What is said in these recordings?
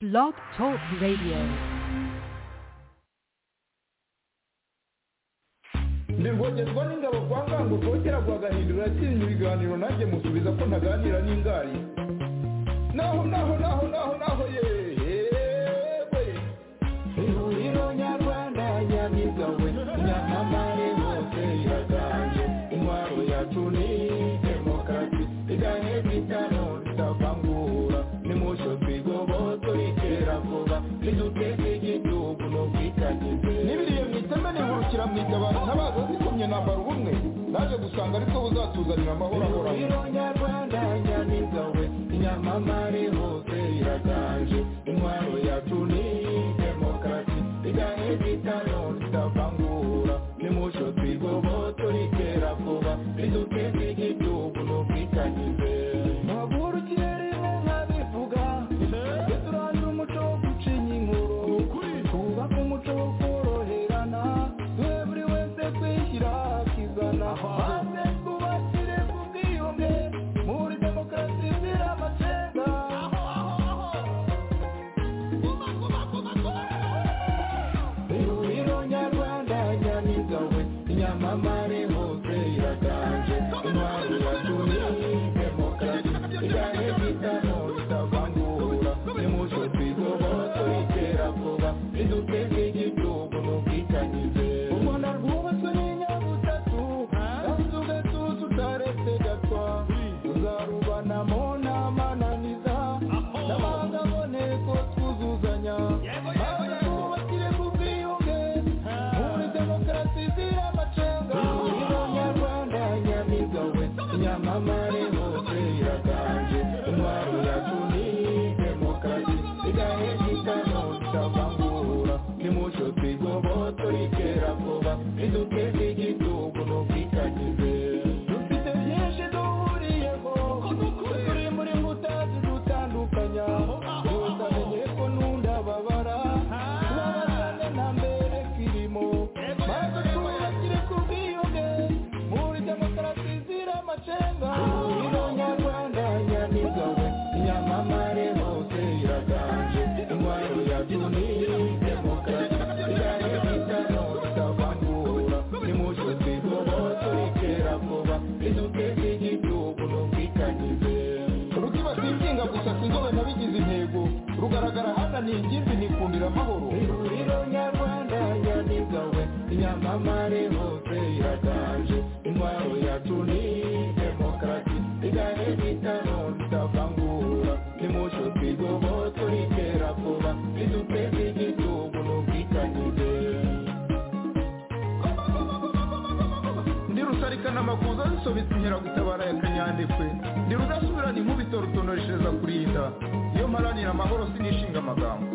Blog Talk Radio. Ndirwogezwa n'ingabo kwa ngango rwogera rwagahindura atinya ibiganiro nanjye musubiza ko ntaganira n'ingari naho yewe ihuriro nyarwanda nyamigawe nyamamare hose iraganje intwaro yacu ni demokarasi igahe bitano bitavangura nimusho twigoboto itera vuba niduteze igihugu n'ubwitangize n'ibiriye mwiteme nihurukira mwitabara ntabaza zikomye nambara ubumwe naje gusanga ariko buzatuzanira amahoro ahoraho ihuriro nyarwanda nyamigawe nyamamare hose iraganje intwaro yacu ni demokarasi igahe bitano bitavangura nimusho twigoboto itera vuba niduteze igihugu n'ubwitangize ntabura ikirere nkabivuga turandura umuco wo gucinya inkuru twubaka umuco wo koroherana duhe buri wese kwishyira akizana maze twubakire ku bwiyunge muri demokarasi izira amacenga ihuriro nyarwanda nyamigawe nyamamare hose iraganje intwaro yacu ni demokarasi igahe bitano bitavangura nimucyo twigoboto itera vuba niduteze igihugu n'ubwitangize u Rwanda rwubatswe n'inyabutatu kandi ugatuza utaretse gatwa tuzarubanamo n'amananiza n'amahanga aboneko twuzuzanya maze twubakire ku bwiyunge muri demokarasi izira amacenga ihuriro nyarwanda nyamigawe nyamamare hose iraganje intwaro yacu ni demokarasi igahe bitano bitavangura nimucyo twigoboto itera vuba niduteze igihugu n'ubwitangize dufite byinshi duhuriyeho turi muri mbuta zidutandukanya yose amenye ko n'undababara tubabazane na mbere kirimo maze twubakire ku bwiyunge muri demokarasi izira amacenga ihuriro nyarwanda nyamigawe nyamamare hose iraganje intwaro yacu ni demokarasi igahe bitano bitavangura nimucyo twigoboto itera vuba niduteze igihugu n'ubwitangize rukibasimbinga gusa sinzobe nabigize intego rugaragara hana ni ingimbi nikundira amahoro ihuriro nyarwanda nyamigawe nyamamare hose iraganje intwaro yacu ni demokarasi igahe bitano bitavangura nimucyo twigoboto itera vuba niduteze igihugu n'ubwitangize ndi rusarikana amakuza zisobetse inkeragutabara ya kanyandekwe ndi rudasubirana inkubito rutonoreshereza kurinda iyo mparanira amahoro sinishinga amagambo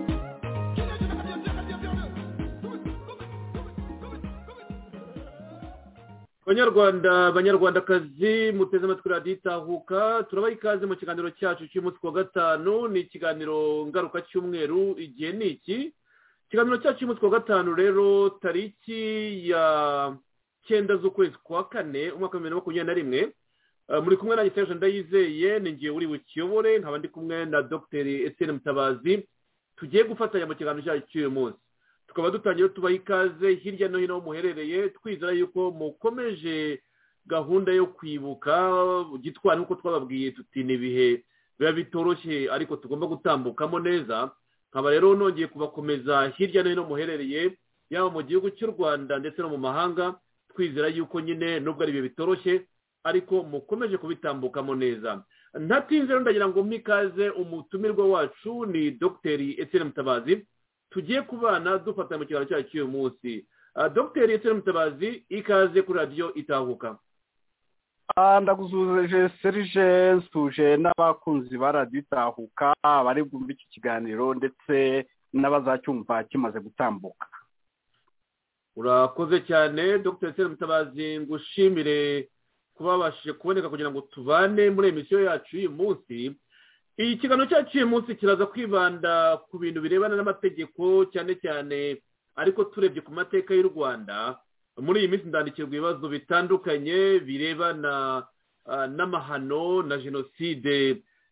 banyarwandakazi muteze amatwi radiyo itahuka turabaha ikaze mu kiganiro cyacu cy'umunsi wa gatanu ni ikiganiro ngaruka cy'umweru igihe ni iki ikiganiro cyacu cy'umunsi wa gatanu rero tariki ya 9 z'ukwezi kwa kane umwaka wa 2021 muri kumwe na Serge Ndayizeye ni ngiye uri bukiyobore nkaba ndi kumwe na Dr Etienne Mutabazi tugiye gufatanya mu kiganiro cyacu cy'uyu munsi tukaba dutangiye tubaha ikaze hirya no hino muherereye twizera yuko mukomeje gahunda yo kwibuka gitwara nk'uko twababwiye tuti ni ibihe biba bitoroshye ariko tugomba gutambukamo neza nkaba rero nongeye kubakomeza hirya no hino muherereye yaba mu gihugu cy'u Rwanda ndetse no mu mahanga twizera yuko nyine nubwo ari ibihe bitoroshye ariko mukomeje kubitambukamo neza ntatinze rero ndagira ngo mwikaze umutumirwa wacu ni Dr Etienne Mutabazi tugiye kubana dufatanya mu kiganiro cyacu cy'uyu munsi Dr Etienne Mutabazi ikaze kuri radiyo itahuka ndaguzuje Serge nsuje n'abakunzi ba radiyo itahuka bari bumva iki kiganiro ndetse n'abazacyumva kimaze gutambuka urakoze cyane Dr Etienne Mutabazi ngushimire kuba babashije kuboneka kugira ngo tubane muri emisiyo yacu y'uyu munsi iyi kiganiro cyacu cy'uyu munsi kiraza kwibanda ku bintu birebana n'amategeko cyane cyane ariko turebye ku mateka y'u Rwanda muri iyi minsi ndandikirwa ibibazo bitandukanye birebana n'amahano na jenoside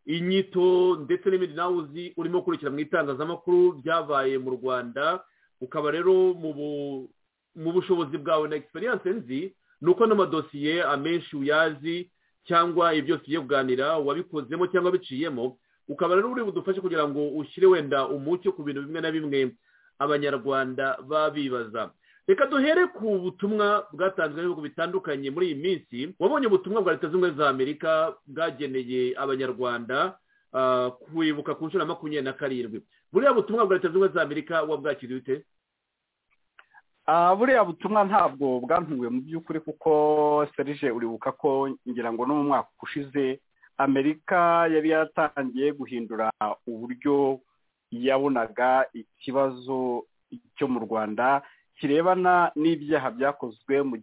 inyito ndetse n'ibindi nawe uzi urimo gukurikira mu itangazamakuru byabaye mu Rwanda, ukaba rero mu bushobozi bwawe na experience nzi ni uko n'amadosiye amenshi uyazi cyangwa ibyo byose ugiye kuganira wabikozemo cyangwa biciyemo, ukaba rero uri budufashe kugira ngo ushyire wenda umucyo ku bintu bimwe na bimwe abanyarwanda babibaza. Reka duhere ku butumwa bwatanzwe n'ibihugu bitandukanye muri iyi minsi. Wabonye ubutumwa bwa Leta Zunze Ubumwe za Amerika bwageneye abanyarwanda kwibuka ku nshuro ya 27. Buriya butumwa bwa Leta Zunze Ubumwe za Amerika wabwakiriye ute? Buriya butumwa ntabwo bwantuwe mu by'ukuri, kuko Serge uribuka ko ngira ngo no mu mwaka ushize Amerika yari yatangiye guhindura uburyo yabonaga ikibazo cyo mu Rwanda kirebana n'ibyaha byakozwe mu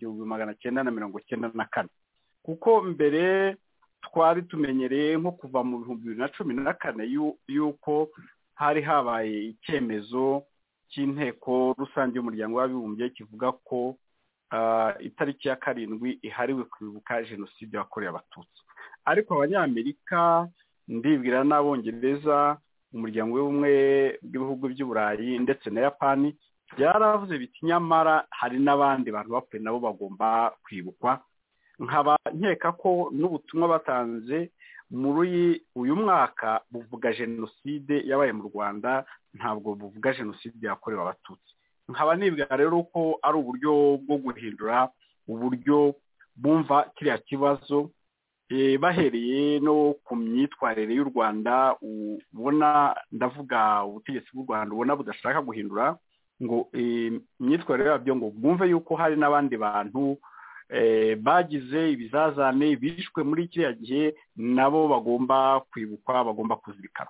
1994, kuko mbere twari tumenyereye nko kuva mu 2014 yuko hari habaye icyemezo cy'inteko rusange y'umuryango w'abibumbye kivuga ko itariki ya 7 ihariwe kwibuka jenoside yakorewe abatutsi. Ariko abanyamerika ndibwira n'abongereza, umuryango w'ubumwe bw'ibihugu by'Uburayi ndetse na Japani byaravuze biti nyamara hari n'abandi bantu bapfuye nabo bagomba kwibukwa. Nkaba nkeka ko n'ubutumwa batanze muri uyu mwaka buvuga jenoside yabaye mu Rwanda, ntabwo buvuga jenoside yakorewe abatutsi. Nkaba nibwira rero ko ari uburyo bwo guhindura uburyo bumva kiriya kibazo, bahereye no ku myitwarire y'u Rwanda. Ubona ndavuga ubutegetsi bw'u Rwanda ubona budashaka guhindura ngo imyitwarire yabyo, ngo bwumve yuko hari n'abandi bantu bagize ibizazane bishwe muri kiriya gihe, nabo bagomba kwibukwa, bagomba kuzirikana.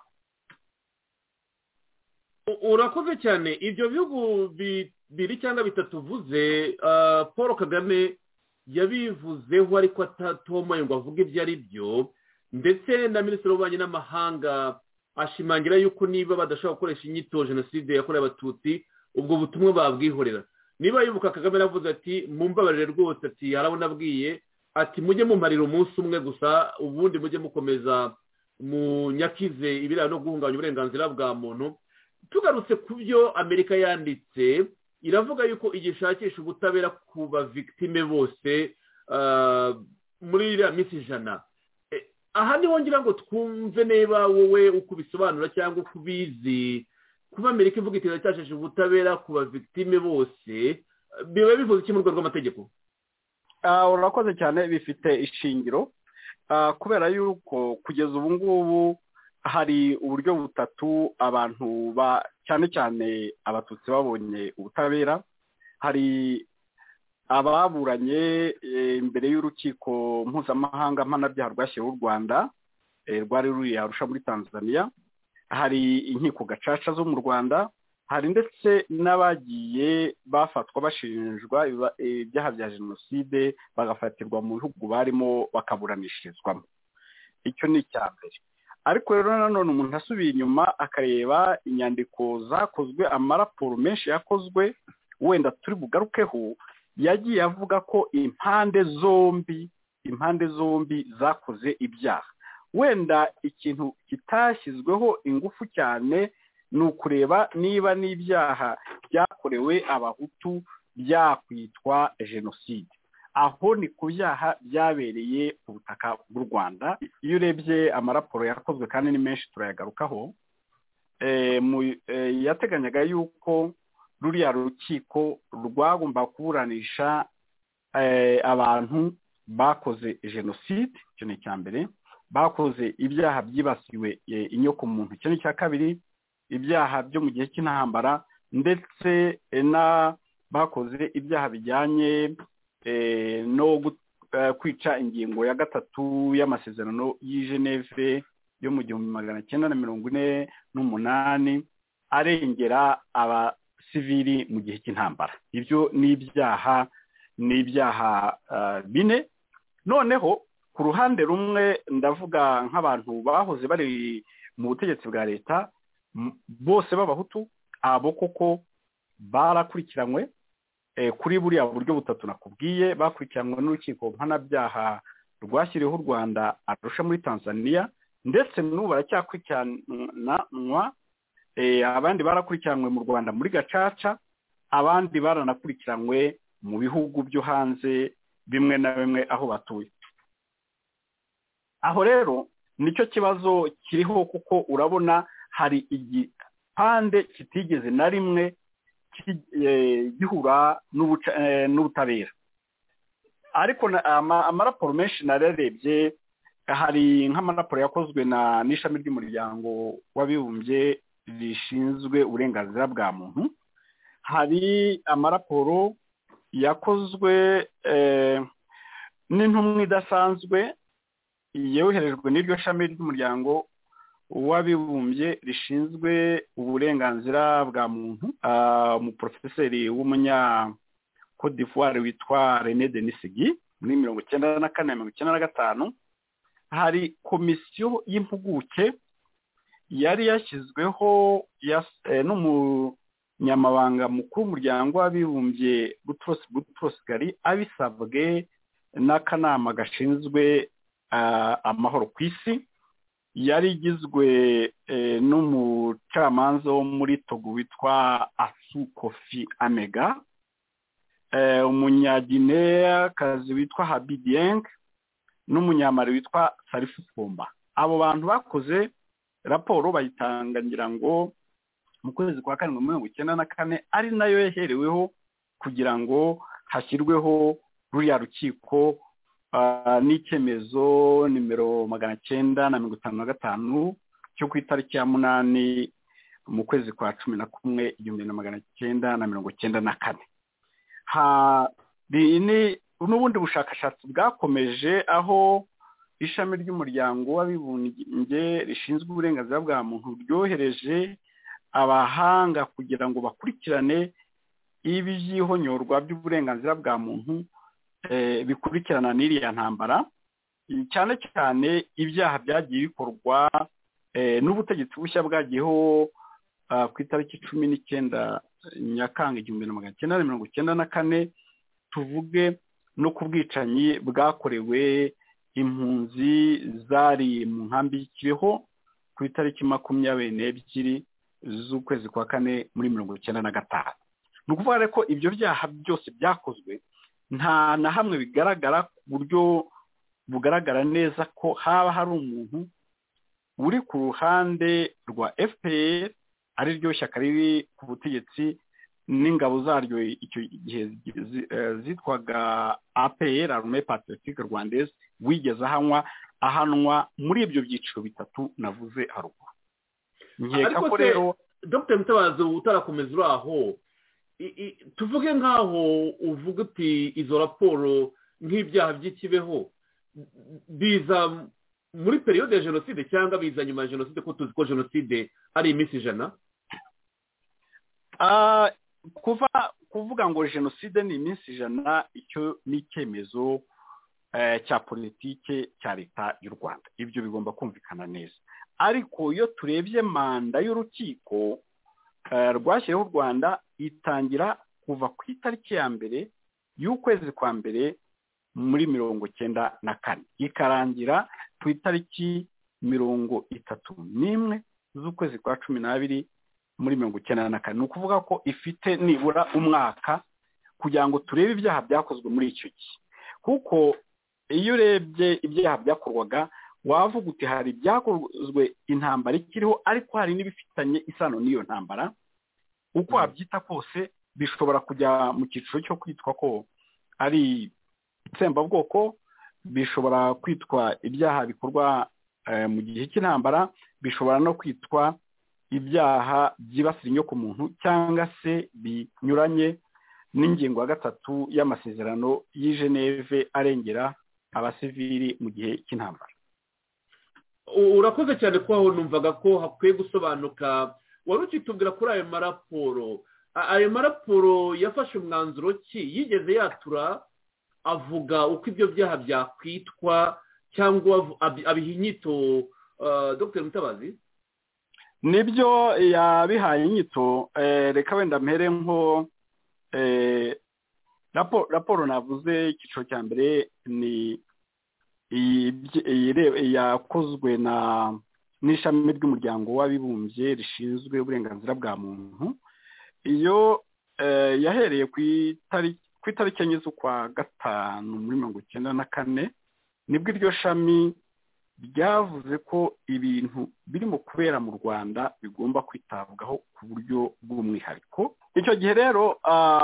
Urakoze cyane. Ibyo bihugu bibiri cyangwa bitatu uvuze, Paul Kagame yabivuzeho ariko atatomoye ngo avuge ibyo ari byo, ndetse na Minisitiri w'Ububanyi n'Amahanga ashimangira yuko niba badashobora gukoresha inyito jenoside yakorewe abatutsi ubwo butumwa babwihorera. Niba yibuka Kagame aravuze ati mumbabarire rwose, ati harabona abwiye ati mujye mumparira umunsi umwe gusa, ubundi mujye mukomeza mu nyakize ibiraro no guhungabanya uburenganzira bwa muntu. Tugarutse ku byo Amerika yanditse, iravuga yuko igishakisha ubutabera ku ba victime bose muri iriya minsi 100. Aha niho ngira ngo twumve neba wowe uko bisobanura cyangwa uko ubizi, kuba Amerika ivuga iti iracyashije ubutabera ku ba victime bose, biba bivuze iki mu rwego rw'amategeko? Urakoze cyane, bifite ishingiro kubera yuko kugeza ubu ngubu hari uburyo butatu abantu cyane cyane abatutsi babonye ubutabera. Hari ababuranye imbere y'urukiko mpuzamahanga mpanabyaha rwashyiriweho u Rwanda, rwari ruri Arusha muri Tanzania. Hari inkiko gacaca zo mu Rwanda, hari ndetse n'abagiye bafatwa bashinjwa ibyaha bya jenoside bagafatirwa mu bihugu barimo bakaburanishirizwamo. Icyo ni icya mbere. Ariko rero nanone umuntu asubiye inyuma akareba inyandiko zakozwe, amaraporo menshi yakozwe, wenda turi bugarukeho, yagiye avuga ko impande zombi zakoze ibyaha. Wenda ikintu kitashyizweho ingufu cyane ni ukureba niba n'ibyaha byakorewe abahutu byakwitwa jenoside. Aho ni ku byaha byabereye ku butaka bw'u Rwanda. Iyo urebye amaraporo yakozwe kandi ni menshi turayagarukaho, yateganyaga yuko ruriya rukiko rwagomba kuburanisha abantu bakoze jenoside, icyo ni icya mbere, bakoze ibyaha byibasiwe inyoko muntu, icyo ni icya kabiri, ibyaha byo mu gihe cy'intambara, ndetse bakoze ibyaha bijyanye no kwica ingingo ya 3 y'amasezerano y'i Geneve yo mu 1948 arengera abasivili mu gihe cy'intambara. Ibyo ni ibyaha bine. Noneho ku ruhande rumwe ndavuga nk'abantu bahoze bari mu butegetsi bwa leta bose b'abahutu, abo koko barakurikiranywe kuri buriya buryo butatu nakubwiye. Bakurikiranwe n'urukiko mpanabyaha rwashyiriweho u Rwanda Arusha muri Tanzania, ndetse n'ubu baracyakurikiranwa. Abandi barakurikiranwe mu Rwanda muri gacaca, abandi baranakurikiranwe mu bihugu byo hanze bimwe na bimwe aho batuye. Aho rero nicyo kibazo kiriho, kuko urabona hari igipande kitigeze na rimwe gihura n'ubutabera. Ariko amaraporo menshi narebye, hari nk'amaraporo yakozwe n'ishami ry'umuryango w'abibumbye rishinzwe uburenganzira bwa muntu, hari amaraporo yakozwe n'intumwa idasanzwe yoherejwe n'iryo shami ry'umuryango w'abibumbye rishinzwe uburenganzira bwa muntu, umuprofeseri w'umunya Cote d'Ivoire witwa René Denisigi muri 1994-1995. hari komisiyo y'impuguke yari yashyizweho n'umunyamabanga mukuru w'umuryango w'abibumbye Boutros Ghali abisabwe n'akanama gashinzwe amahoro ku isi. yari igizwe n'umucamanza wo muri Togo witwa Assou Kofi Amega, umunyagineyakazi witwa Habi Dieng, n'umunyamari witwa Salifu Fumba. Abo bantu bakoze raporo bayitanga ngira ngo mu kwezi kwa 1994, ari nayo yahereweho kugira ngo hashyirweho ruriya rukiko n'icyemezo nimero 955 cyo ku itariki ya 8 mu kwezi kwa 11 1994. N'ubundi bushakashatsi bwakomeje aho ishami ry'umuryango w'abibumbye rishinzwe uburenganzira bwa muntu ryohereje abahanga kugira ngo bakurikirane ibyihonyorwa by'uburenganzira bwa muntu bikurikirana n'iriya ntambara, cyane cyane ibyaha byagiye bikorwa n'ubutegetsi bushya bwagiyeho ku itariki 19 Nyakanga 1994, tuvuge no ku bwicanyi bwakorewe impunzi zari mu nkambi y'Ikibeho ku itariki 22 z'ukwezi kwa 4 muri 1995. ni ukuvuga ko ibyo byaha byose byakozwe nta na hamwe bigaragara ku buryo bugaragara neza ko haba hari umuntu uri ku ruhande rwa FPR, ari ryo shyaka riri ku butegetsi n'ingabo zaryo icyo gihe zitwaga APR, Armée Patriotique Rwandaise, wigeze ahanwa muri ibyo byiciro bitatu navuze haruguru. Nkeka ko rero Dr. Mutabazi utarakomeza uraho, tuvuge nkaho uvuga uti izo raporo nk'ibyaha by'ikibeho biza muri periode ya jenoside cyangwa biza nyuma ya jenoside, ko tuzi ko jenoside ari iminsi 100? Kuvuga ngo jenoside ni iminsi 100, icyo ni icyemezo cya politike cya leta y'u Rwanda, ibyo bigomba kumvikana neza. Ariko iyo turebye manda y'urukiko rwashyireho u Rwanda itangira kuva ku itariki ya mbere y'ukwezi kwa mbere muri 1994, ikarangira ku itariki 31 z'ukwezi kwa 12 muri 1994. Ni ukuvuga ko ifite nibura umwaka kugira ngo turebe ibyaha byakozwe muri icyo gihe, kuko iyo urebye ibyaha byakorwaga wavuga uti hari byakozwe intambara ikiriho, ariko hari n'ibifitanye isano n'iyo ntambara. Uko wabyita kose bishobora kujya mu cyiciro cyo kwitwa ko ari itsembabwoko, bishobora kwitwa ibyaha bikorwa mu gihe cy'intambara, bishobora no kwitwa ibyaha byibasira inyokomuntu cyangwa se binyuranye n'ingingo ya 3 y'amasezerano y'i Geneve arengera abasivili mu gihe cy'intambara. Urakoze cyane ko aho numvaga ko hakwiye gusobanuka. Wari ukitubwira kuri ayo maraporo yafashe umwanzuro ki, yigeze yatura avuga uko ibyo byaha byakwitwa cyangwa abiha inyito? Dr. Mutabazi, nibyo yabihaye inyito. Reka wenda mpere nko raporo navuze, icyiciro cya mbere ni yakozwe n'ishami ry'umuryango w'abibumbye rishinzwe uburenganzira bwa muntu. Iyo yahereye ku itariki enye z'ukwa gatanu muri 1994 nibwo iryo shami ryavuze ko ibintu birimo kubera mu Rwanda bigomba kwitabwaho ku buryo bw'umwihariko. Icyo gihe rero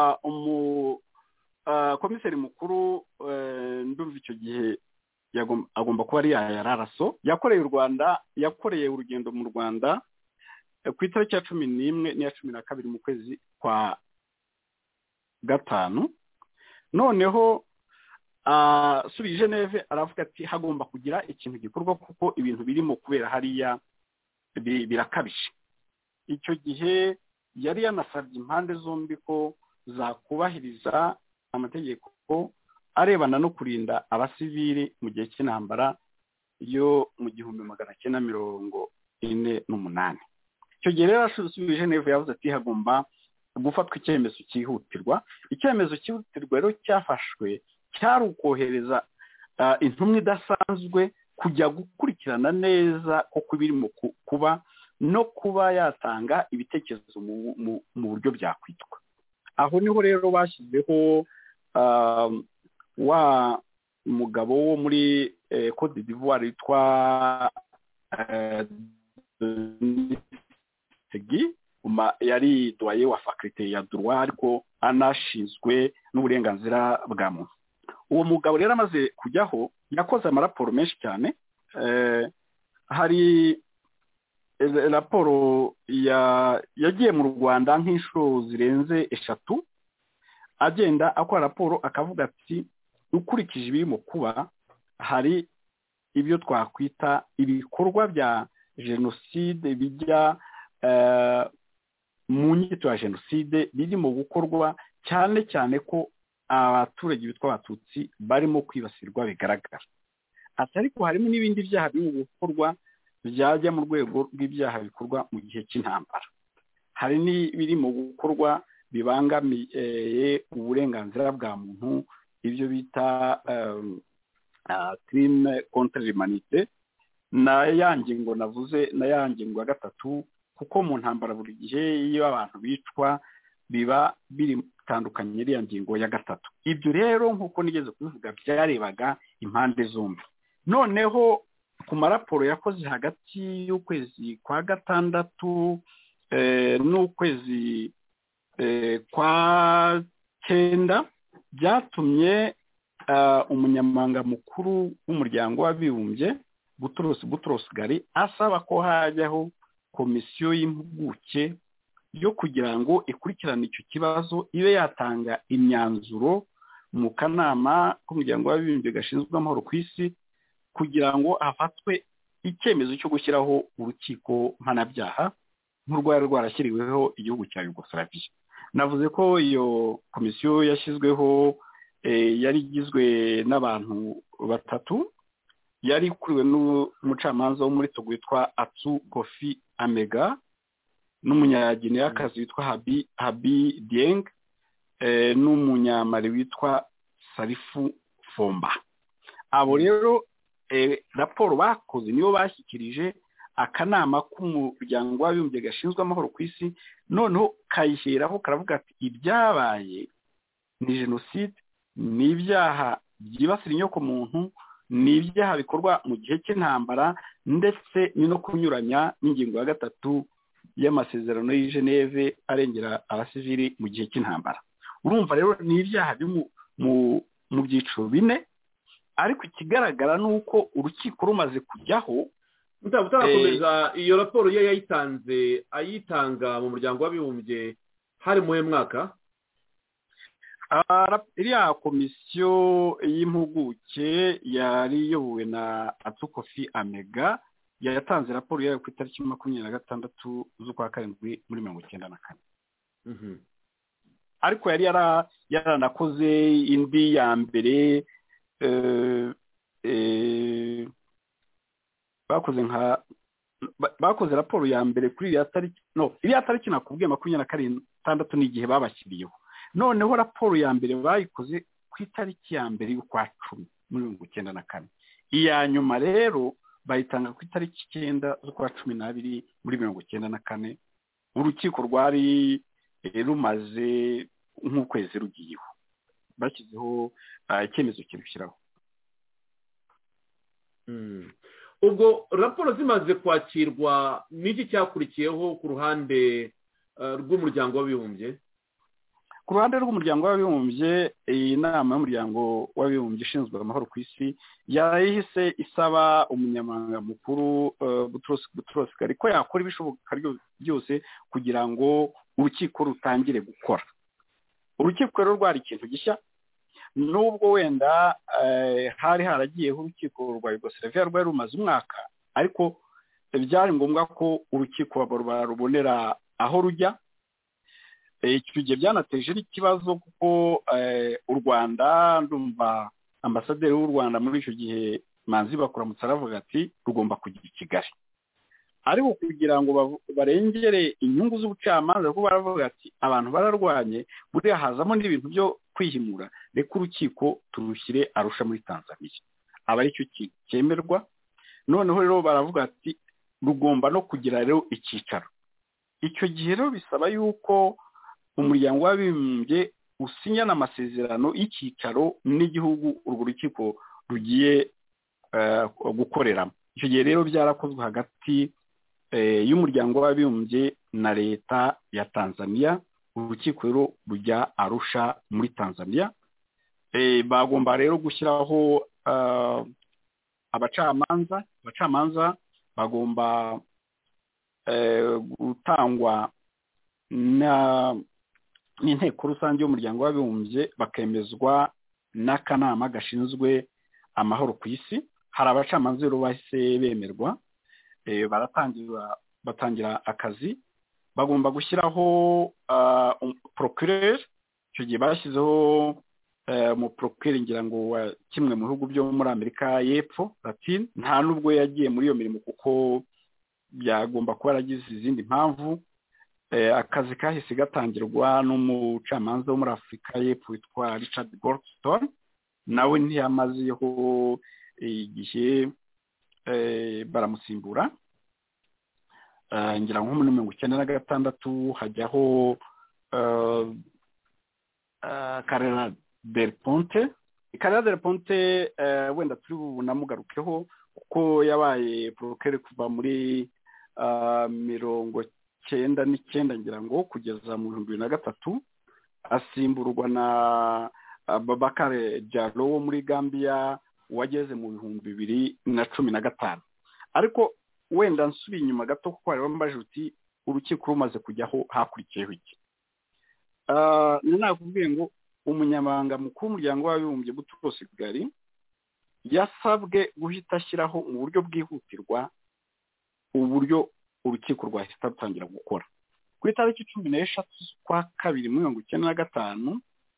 komiseri mukuru ndumva icyo gihe agomba kuba ari Yararaso yakoreye urugendo mu Rwanda ku itariki ya 11 n'iya 12 mu kwezi kwa gatanu. Noneho subi Geneve aravuga ati hagomba kugira ikintu gikorwa kuko ibintu birimo kubera hariya birakabishe. Icyo gihe yari yanasabye impande zombi ko zakubahiriza amategeko arebana no kurinda abasivili mu gihe cy'intambara yo mu 1948. Icyo gihe rero subi Geneve yavuze ati hagomba gufatwa icyemezo cyihutirwa. Icyemezo cyihutirwa rero cyafashwe cyari ukohereza intumwa idasanzwe kujya gukurikirana neza ko birimo kuba no kuba yatanga ibitekerezo mu buryo byakwitwa. Aho niho rero bashyizeho wa mugabo wo muri Côte d'Ivoire witwa yari doye wa faculté ya droit ariko anashinzwe n'uburenganzira bwa muntu. Uwo mugabo rero amaze kujyaho yakoze amaraporo menshi cyane. Hari raporo yagiye mu Rwanda nk'inshuro zirenze 3 agenda akora raporo akavuga ati ukurikije ibirimo kuba hari ibyo twakwita ibikorwa bya jenoside bijya mu nyito ya jenoside birimo gukorwa cyane cyane ko abaturage bitwa abatutsi barimo kwibasirwa bigaragara. Ariko harimo n'ibindi byaha birimo gukorwa byajya mu rwego rw'ibyaha bikorwa mu gihe cy'intambara. Hari n'ibirimo gukorwa bibangamiye uburenganzira bwa muntu, ibyo bita crime contre l'humanité, na yangingo navuze na yangingo ya 3 kuko mu ntambara buri gihe iyo abantu bicwa biba biri tandukanye n'iriya ngingo ya 3. Ibyo rero nkuko nigeze kubivuga byarebaga impande zombi. Noneho ku maraporo yakoze hagati y'ukwezi kwa gatandatu n'ukwezi kwa 9 byatumye umunyamabanga mukuru w'umuryango w'abibumbye Boutros Ghali asaba ko hajyaho komisiyo y'impuguke yo kugira ngo ikurikirane icyo kibazo ibe yatanga imyanzuro mu kanama k'umuryango w'abibumbye gashinzwe amahoro ku isi kugira ngo hafatwe icyemezo cyo gushyiraho urukiko mpanabyaha nk'urwari rwarashyiriweho igihugu cya Yugoslavia. Navuze ko iyo komisiyo yashyizweho yari igizwe n'abantu 3, yari ikuriwe n'umucamanza wo muri Togo witwa Atsu Kofi Amega n'umunyagineyakazi witwa Habi Dieng n'umunyamali witwa Salifu Fomba. Abo rero raporo bakoze niyo bashyikirije akanama k'umuryango w'abibumbye gashinzwe amahoro ku isi, noneho kayishyiraho karavuga ati ibyabaye ni jenoside, ni ibyaha byibasira inyoko muntu, ni ibyaha bikorwa mu gihe cy'intambara ndetse ni no kunyuranya n'ingingo ya 3 y'amasezerano y'i Geneve arengera abasivili mu gihe cy'intambara. Urumva rero ni ibyaha mu byiciro 4, ariko ikigaragara nuko urukiko rumaze kujyaho. Utarakomeza iyo raporo ayitanga mu muryango w'abibumbye hari mu mwaka? Iriya komisiyo y'impuguke yari iyobowe na Atsu Kofi Amega yatanze raporo yayo ku itariki 26 z'ukwa 7 muri 1994. Ariko yari yaranakoze indi ya mbere bakoze raporo ya mbere kuri iriya tariki nakubwiye 26 n'igihe babashyiriyeho. Noneho raporo ya mbere bayikoze ku itariki ya mbere y'ukwa 10 muri 1994. iya nyuma rero bayitanga ku itariki 9 z'ukwa 12 muri 1994. Urukiko rwari rumaze nk'ukwezi rugiyeho, bashyizeho icyemezo kirushyiraho. ubwo raporo zimaze kwakirwa n'iki cyakurikiyeho ku ruhande rw'umuryango w'abibumbye? Ku ruhande rw'umuryango w'abibumbye, iyi nama y'umuryango w'abibumbye ishinzwe amahoro ku isi yahise isaba umunyamabanga mukuru Boutros Ghali ko yakora ibishoboka byose kugira ngo urukiko rutangire gukora. Urukiko rero rwari ikintu gishya, nubwo wenda hari haragiyeho urukiko rwa Yugoslavia rwari rumaze umwaka, ariko byari ngombwa ko urukiko barubonera aho rujya. Icyo gihe byanateje ikibazo kuko u Rwanda, ndumva ambasaderi w'u Rwanda muri icyo gihe Manzi Bakuramutse aravuga ati rugomba kujya i Kigali, ariko kugira ngo barengere inyungu z'ubucamanza, kuko baravuga ati abantu bararwanye, buriya hazamo n'ibintu byo kwihimura, reka urukiko turushyire Arusha muri Tanzania, aba aricyo cyemerwa. Noneho rero baravuga ati rugomba no kugira rero icyicaro. Icyo gihe rero bisaba yuko umuryango w'abibumbye usinyana amasezerano y'icyicaro n'igihugu urwo rukiko rugiye gukoreramo. Icyo gihe rero byarakozwe hagati y'umuryango w'abibumbye na leta ya Tanzania. Urukiko rero rujya Arusha muri Tanzania. Bagomba rero gushyiraho abacamanza bagomba gutangwa n'inteko rusange y'umuryango w'abibumbye, bakemezwa n'akanama gashinzwe amahoro ku isi. Hari abacamanza rero bahise bemerwa, batangira akazi. Bagomba gushyiraho procureur. Icyo gihe bashyizeho mu procureur ngira ngo kimwe mu bihugu byo muri Amerika y'Epfo Latine, nta nubwo yagiye muri iyo mirimo kuko byagomba kuba yaragize izindi mpamvu. Akazi kahise gatangirwa n'umucamanza wo muri Afurika y'Epfo witwa Richard Goldstone, nawe ntiyamazeho igihe, baramusimbura. Ngira ngo muri 1996 hajyaho Carrera del Ponte. Carrera del Ponte wenda turi bunamugarukeho kuko yabaye procureur kuva muri 1999 ngira ngo kugeza mu 2003, asimburwa na Babakare Jallow wo muri Gambia wageze mu 2015. Ariko wenda nsubiye inyuma gato kuko bari bambaje uti urukiko rumaze kujyaho hakurikiyeho iki. Nakubwiye ngo umunyamabanga mukuru w'umuryango w'abibumbye Boutros Ghali yasabwe guhita ashyiraho mu buryo bwihutirwa uburyo urukiko rwahita rutangira gukora. Ku itariki 16 z'ukwa 2095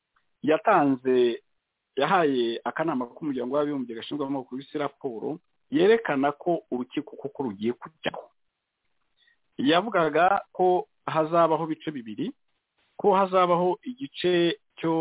yahaye akanama k'umuryango w'abibumbye gashinzwe amahoro ku isi raporo yerekana ko urukiko koko rugiye kujyaho. Yavugaga ko hazabaho bice bibiri, ko hazabaho igice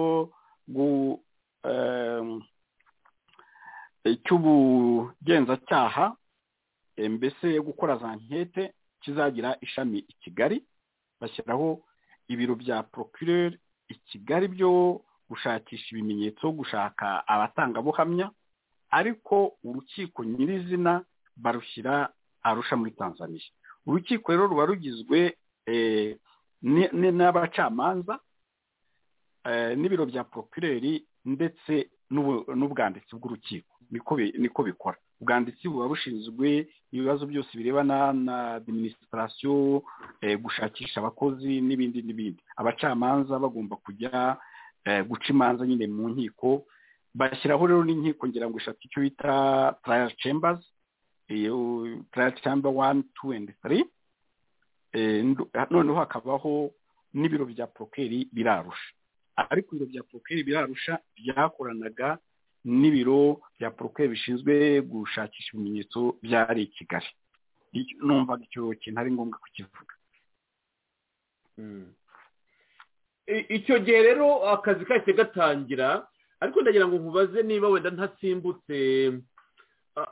cy'ubugenzacyaha, mbese gukora za nkete, kizagira ishami i Kigali. Bashyiraho ibiro bya procureur i Kigali byo gushakisha ibimenyetso, gushaka abatangabuhamya, ariko urukiko nyirizina barushyira Arusha muri Tanzania. Urukiko rero ruba rugizwe n'abacamanza, n'ibiro bya procureur ndetse n'ubwanditsi bw'urukiko. Niko bikora. Ubwanditsi buba bushinzwe ibibazo byose birebana na administration, gushakisha abakozi n'ibindi. Abacamanza bagomba kujya guca imanza nyine mu nkiko. Bashyiraho rero n'inkiko ngira ngo eshatu, icyo bita trial chambers, trial chamber 1, 2 and 3. Noneho hakabaho n'ibiro bya procureur birarusha. Ariko ibiro bya procureur birarusha byakoranaga n'ibiro bya procureur bishinzwe gushakisha ibimenyetso byari i Kigali. Numva icyo kintu ari ngombwa kukivuga. Icyo gihe rero akazi kahise gatangira, ariko ndagira ngo nkubaze niba wenda ntasimbutse,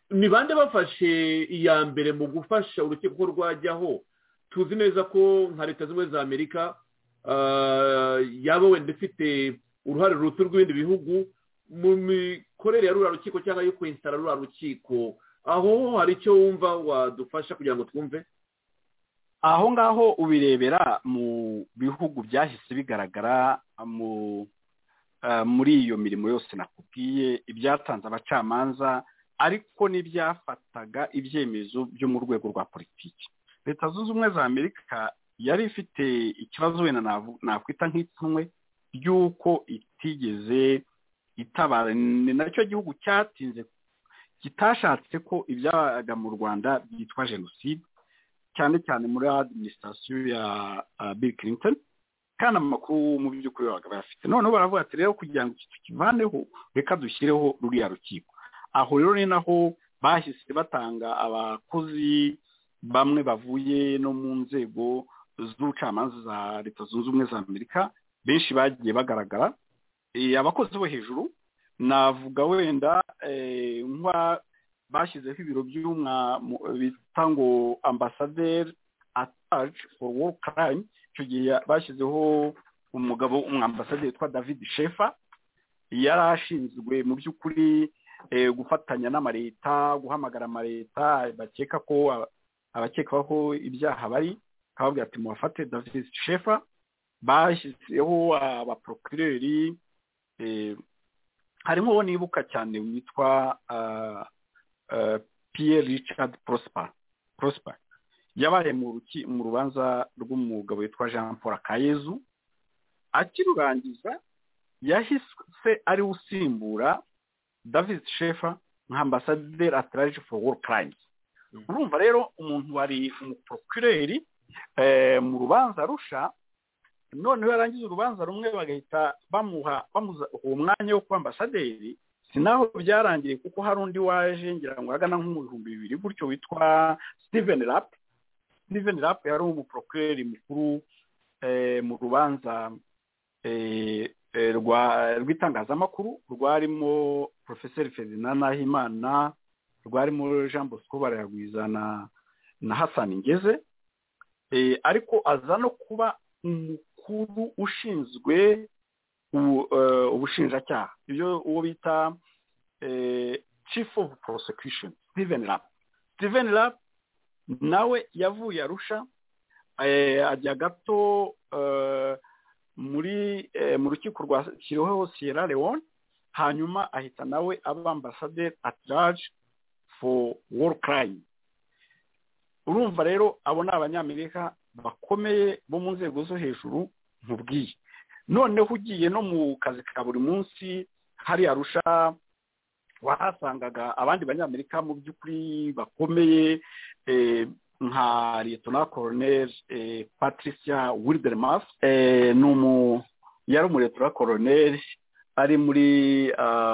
ni bande bafashe iya mbere mu gufasha urukiko rwajyaho? Tuzi neza ko nka leta z'ubumwe za Amerika yaba wenda ifite uruhare ruto rw'ibindi bihugu mu mikorere ya ruriya rukiko cyangwa yo kwensitara ruriya rukiko. Aho hari icyo wumva wadufasha kugira ngo twumve? aho ngaho ubirebera mu bihugu byahise bigaragara muri iyo mirimo yose nakubwiye, ibyatanze abacamanza ariko n'ibyafataga ibyemezo byo mu rwego rwa politiki. Leta zunze ubumwe za Amerika yari ifite ikibazo wenda nakwita nk'ipfunwe ry'uko itigeze itabara. Ni nacyo gihugu cyatinze kitashatse ko ibyabaga mu Rwanda byitwa jenoside, cyane cyane muri administration ya Bill Clinton, kandi amakuru mu by'ukuri babaga bafite. Noneho baravuga ati rero kugira ngo tukivaneho reka dushyireho ruriya rukiko. Aho rero ni naho bahise batanga abakozi bamwe bavuye no mu nzego z'ubucamanza za Leta zunze ubumwe za Amerika, benshi bagiye bagaragara. Abakozi bo hejuru navuga wenda nka bashyizeho ibiro by'umwa bita ngo ambassadeur at large for war crime. Icyo gihe bashyizeho umugabo umwambasaderi witwa David Sheffer, yari ashinzwe mu by'ukuri gufatanya n'amaleta, guhamagara amaleta bakeka ko abakekwaho ibyaha bari, akababwira ati mubafate. David Sheffer bashyizeho abaprocureri, harimo uwo nibuka cyane witwa Pierre Richard Prosper yabaye mu rubanza rw'umugabo witwa Jean Paul Akayezu. Akirurangiza yahise ari usimbura David Sheffer nka ambassadeur at large for war crimes. Urumva rero umuntu wari umuprocureri mu rubanza rusha, noneho yarangiza urubanza rumwe bagahita bamuha uwo mwanya wo kuba ambasaderi. Sinaho byarangiye kuko hari undi waje ngira ngo agana nko mu 2000 gutyo witwa Stephen Rapp. Stephen Rapp yari umuprocureri mukuru mu rubanza rw'itangazamakuru rwarimo Professor Ferdinand Nahimana, rwarimo Jean Bosco Barayagwiza na Hassan Ngeze, ariko aza no kuba umukuru ushinzwe ubushinjacyaha, ibyo uwo bita chief of prosecution. Stephen Rapp nawe yavuye Arusha ajya gato mu rukiko rwashyiriweho Sierra Leone, hanyuma ahita nawe aba ambassadeur at large for war crime. Urumva rero abo ni abanyamerika bakomeye bo mu nzego zo hejuru nkubwiye. Noneho ugiye no mu kazi ka buri munsi hari Arusha wahasangaga abandi banyamerika mu by'ukuri bakomeye, nka Lieutenant Colonel Patricia Wildermuth, yari Lieutenant Colonel ari muri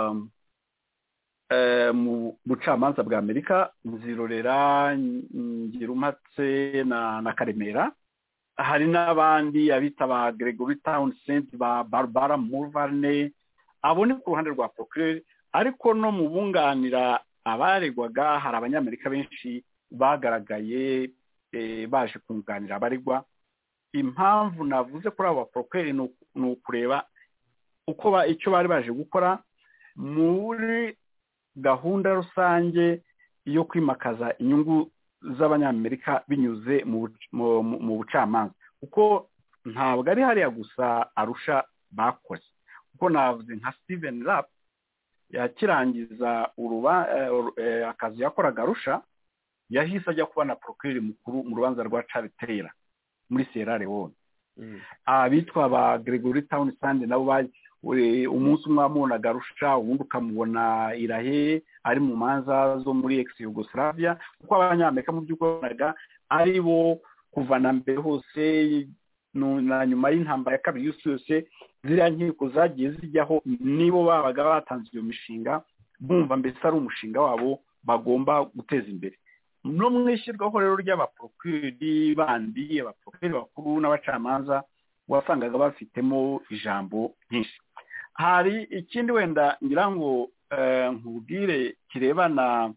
mu bucamanza bwa Amerika, Nzirorera, Ngirumpatse na Karemera. Hari n'abandi abita ba Gregory Townsend, ba Barbara Mulvaney, abo ni ku ruhande rwa procureur. Ariko no mu bunganira abaregwaga hari abanyamerika benshi bagaragaye baje kunganira abaregwa. Impamvu navuze kuri aba procureur ni ukureba uko icyo bari baje gukora muri gahunda rusange yo kwimakaza inyungu z'abanyamerika binyuze mu bucamanza, kuko ntabwo ari hariya gusa Arusha bakoze. Kuko navuze nka Stephen Rapp yakirangiza akazi yakoraga Arusha, yahise ajya kuba na procureur mukuru mu rubanza rwa Charles Taylor muri Sierra Leone. Abitwa ba Gregory Townsend nabo umunsi umwe amubonaga Arusha, ubundi ukamubona Irahe ari mu manza zo muri ex-Yugoslavia, kuko abanyamerika mu by'ukoraga ari bo kuva na mbere hose na nyuma y'intambara ya kabiri y'isi yose ziriya nkiko zagiye zijyaho, nibo babaga batanze iyo mishinga, bumva mbese ari umushinga wabo bagomba guteza imbere. No mwishyirwaho rero ry'abaprocureri bandi, abaprocureri bakuru n'abacamanza, wasangaga bafitemo ijambo ryinshi. Hari ikindi wenda ngira ngo nkubwire kirebana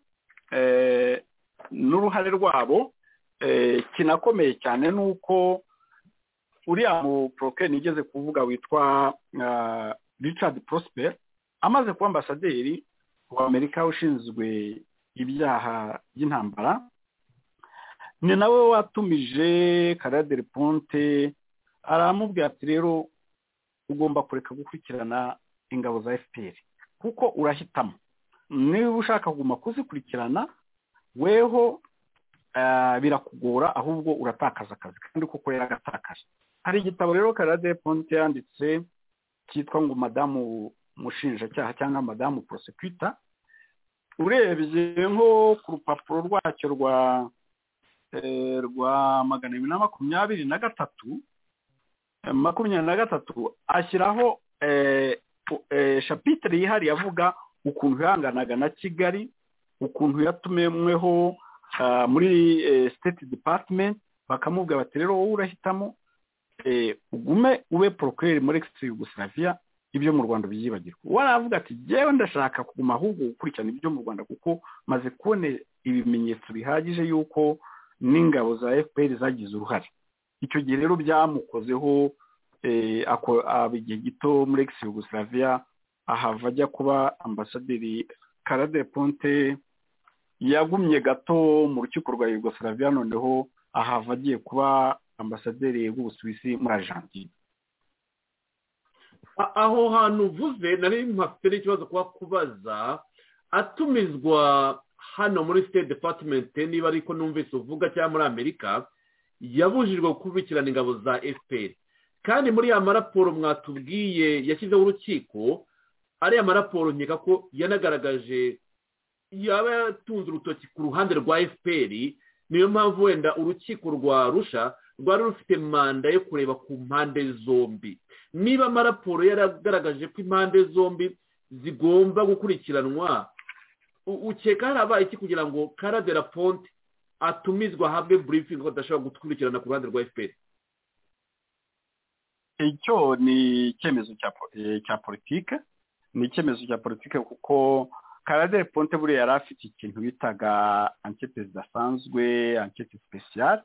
n'uruhare rwabo kinakomeye cyane nuko uriya mu procureur nigeze kuvuga witwa Richard Prosper amaze kuba ambasaderi wa Amerika ushinzwe ibyaha by'intambara ni nawe watumije Karade Leponte aramubwira ati rero ugomba kureka gukurikirana ingabo za FPR kuko urahitamo niba ushaka kuguma kuzikurikirana weho birakugora ahubwo uratakaza akazi kandi kuko yaragatakaje. Hari igitabo rero Karade Leponte yanditse cyitwa ngo madamu mushinjacyaha cyangwa madamu prosecutor, urebye nko ku rupapuro rwacyo rwa 223 ashyiraho chapitre yihari yavuga ukuntu yanganaga na Kigali, ukuntu yatumemweho muri State Department, bakamubwira bati rero wowe urahitamo ugume ube procureur muri ex-Yugoslavia, ibyo mu Rwanda byibagirwa. Waravuga ati jewe ndashaka kuguma ahubwo gukurikirana ibyo mu Rwanda kuko maze kubone ibimenyetso bihagije yuko n'ingabo za FPR zagize uruhare. Icyo gihe rero byamukozeho abigiye gito muri ex-Yugoslavia ahava ajya kuba ambasaderi. Karade Leponte yagumye gato mu rukiko rwa Yugoslavia, noneho ahava agiye kuba ambasaderi w'Ubusuwisi muri Argentine. Aho hantu uvuze nari mpafite ikibazo kuba kubaza atumizwa hano muri State Department, niba ariko numvise uvuga cyangwa muri Amerika yabujijwe gukurikirana ingabo za FPR, kandi muri ya maraporo mwatubwiye yashyizeho urukiko, ariya maraporo nkeka ko yanagaragaje yaba yatunze urutoki ku ruhande rwa FPR. Niyo mpamvu wenda urukiko rwa Arusha rwari rufite manda yo kureba ku mpande zombi. Niba amaraporo yaragaragaje ko impande zombi zigomba gukurikiranwa, ukeka harabaye iki kugira ngo Karade Leponte atumizwa habe briefing ko adashobora gukurikirana ku ruhande rwa FPR? Icyo ni icyemezo cya politike, ni icyemezo cya politike kuko Karade Leponte buriya yari afite ikintu bitaga enquête zidasanzwe, enquête spéciale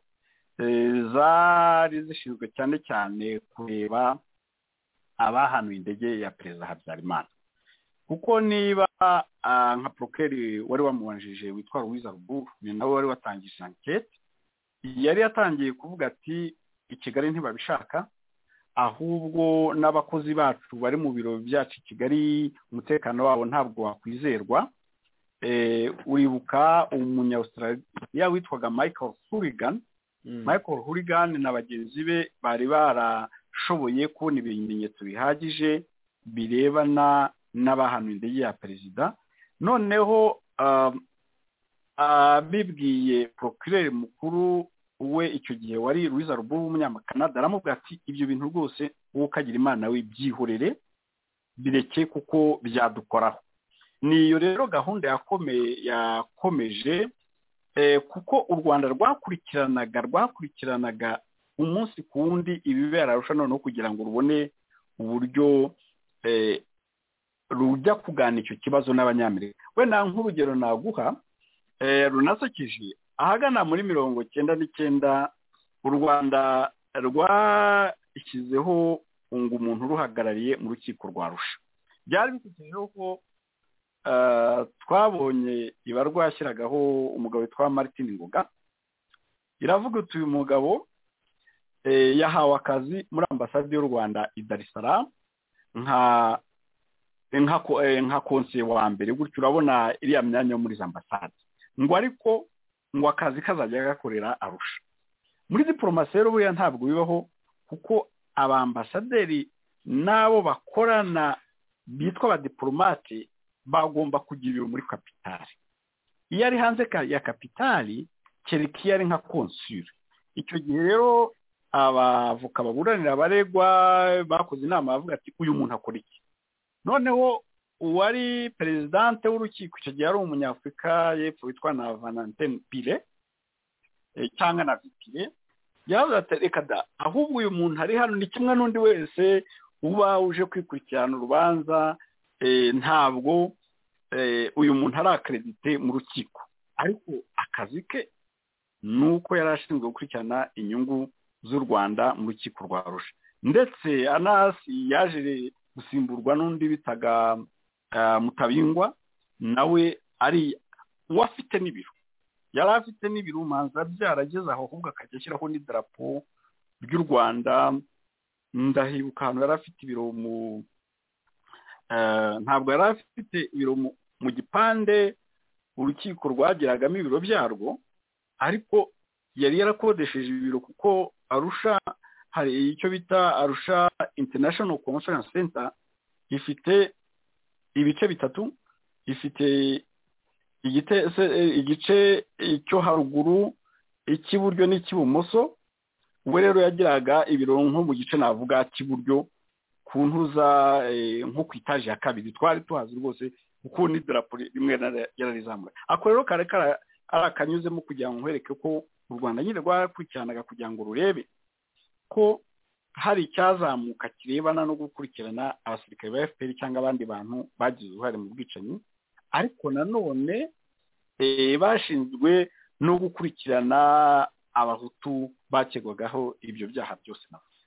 zari zishinzwe cyane cyane kureba abahanuye indege ya Perezida Habyarimana. Kuko niba nka procureur wari wamubanjije witwa Louise Arbour ni nawe wari watangije enquête, yari yatangiye kuvuga ati i Kigali ntibabishaka, ahubwo n'abakozi bacu bari mu biro byacu i Kigali umutekano wabo ntabwo wakwizerwa. Uribuka umunya-Australia witwaga Michael Hourigan na bagenzi be bari barashoboye kubona ibimenyetso bihagije birebana n'abahanuye indege ya Perezida. Noneho bibwiye procureur mukuru we icyo gihe wari Louise Arbour w'umunyakanada, aramubwira ati ibyo bintu rwose wowe ukagira Imana we byihorere bireke kuko byadukoraho. Niyo rero gahunda yakomeje kuko u Rwanda rwakurikiranaga umunsi ku wundi ibibera Arusha, noneho kugira ngo rubone uburyo rujya kugana icyo kibazo n'Abanyamerika. We nta nk'urugero naguha runasekeje, ahagana muri 1999 u Rwanda rwashyizeho umuntu ruhagarariye mu rukiko rwa Arusha. Byari bitekerejeho ko twabonye ibarwa yashyiragaho umugabo witwa Martin Ngoga, iravuga uti uyu mugabo yahawe akazi muri ambasade y'u Rwanda i Dar es Salaam nka konseye wa mbere, gutyo urabona iriya myanya yo muri ambasade, ngo ariko ngo akazi kazajya gakorera Arusha. Muri diplomasi rero buriya ntabwo bibaho, kuko abambasaderi nabo bakorana bitwa abadiplomate bagomba kugira ibiro muri kapitali. Iyo ari hanze ya kapitali kereka iyo ari nka konsule. Icyo gihe rero abavoka baburanira abaregwa bakoze inama bavuga ati uyu muntu akora iki. Noneho uwari presidente w'urukiko icyo gihe ari umunyafurika y'epfo witwa na Valentin Pire cyangwa na Vitire, yavuze ati reka da, ahubwo uyu muntu ari hano ni kimwe n'undi wese uba uje kwikurikirana urubanza, ntabwo uyu muntu ari akredite mu rukiko, ariko akazi ke ni uko yari ashinzwe gukurikirana inyungu z'u Rwanda mu rukiko rwa Arusha, ndetse anasi yaje gusimburwa n'undi bitaga Mutabingwa, nawe ari uwafite n'ibiro, yari afite n'ibiro manza byarageze aho ahubwo akajya ashyiraho n'idarapo ry'u Rwanda. Ndahibuka ahantu yari afite ibiro ntabwo yari afite ibiro mu gipande urukiko rwagiragamo ibiro byarwo, ariko yari yarakodesheje ibiro kuko Arusha hari icyo bita Arusha International Conference Center, ifite ibice bitatu, ifite igice cyo haruguru, icy'iburyo n'icy'ibumoso. we rero yagiraga ibiro nko mu gice navuga cy'iburyo ku ntuza nko ku itaje ya kabiri, twari tuhazi rwose kuko n'idarapo rimwe yararizamuye. ako rero kare arakanyuzemo kugira ngo nkwereke ko u Rwanda nyine rwarakurikiranaga kugira ngo rurebe ko hari icyazamuka kirebana no gukurikirana abasirikare ba FPR cyangwa abandi bantu bagize uruhare mu bwicanyi, ariko nanone bashinzwe no gukurikirana abahutu bakegwagaho ibyo byaha byose.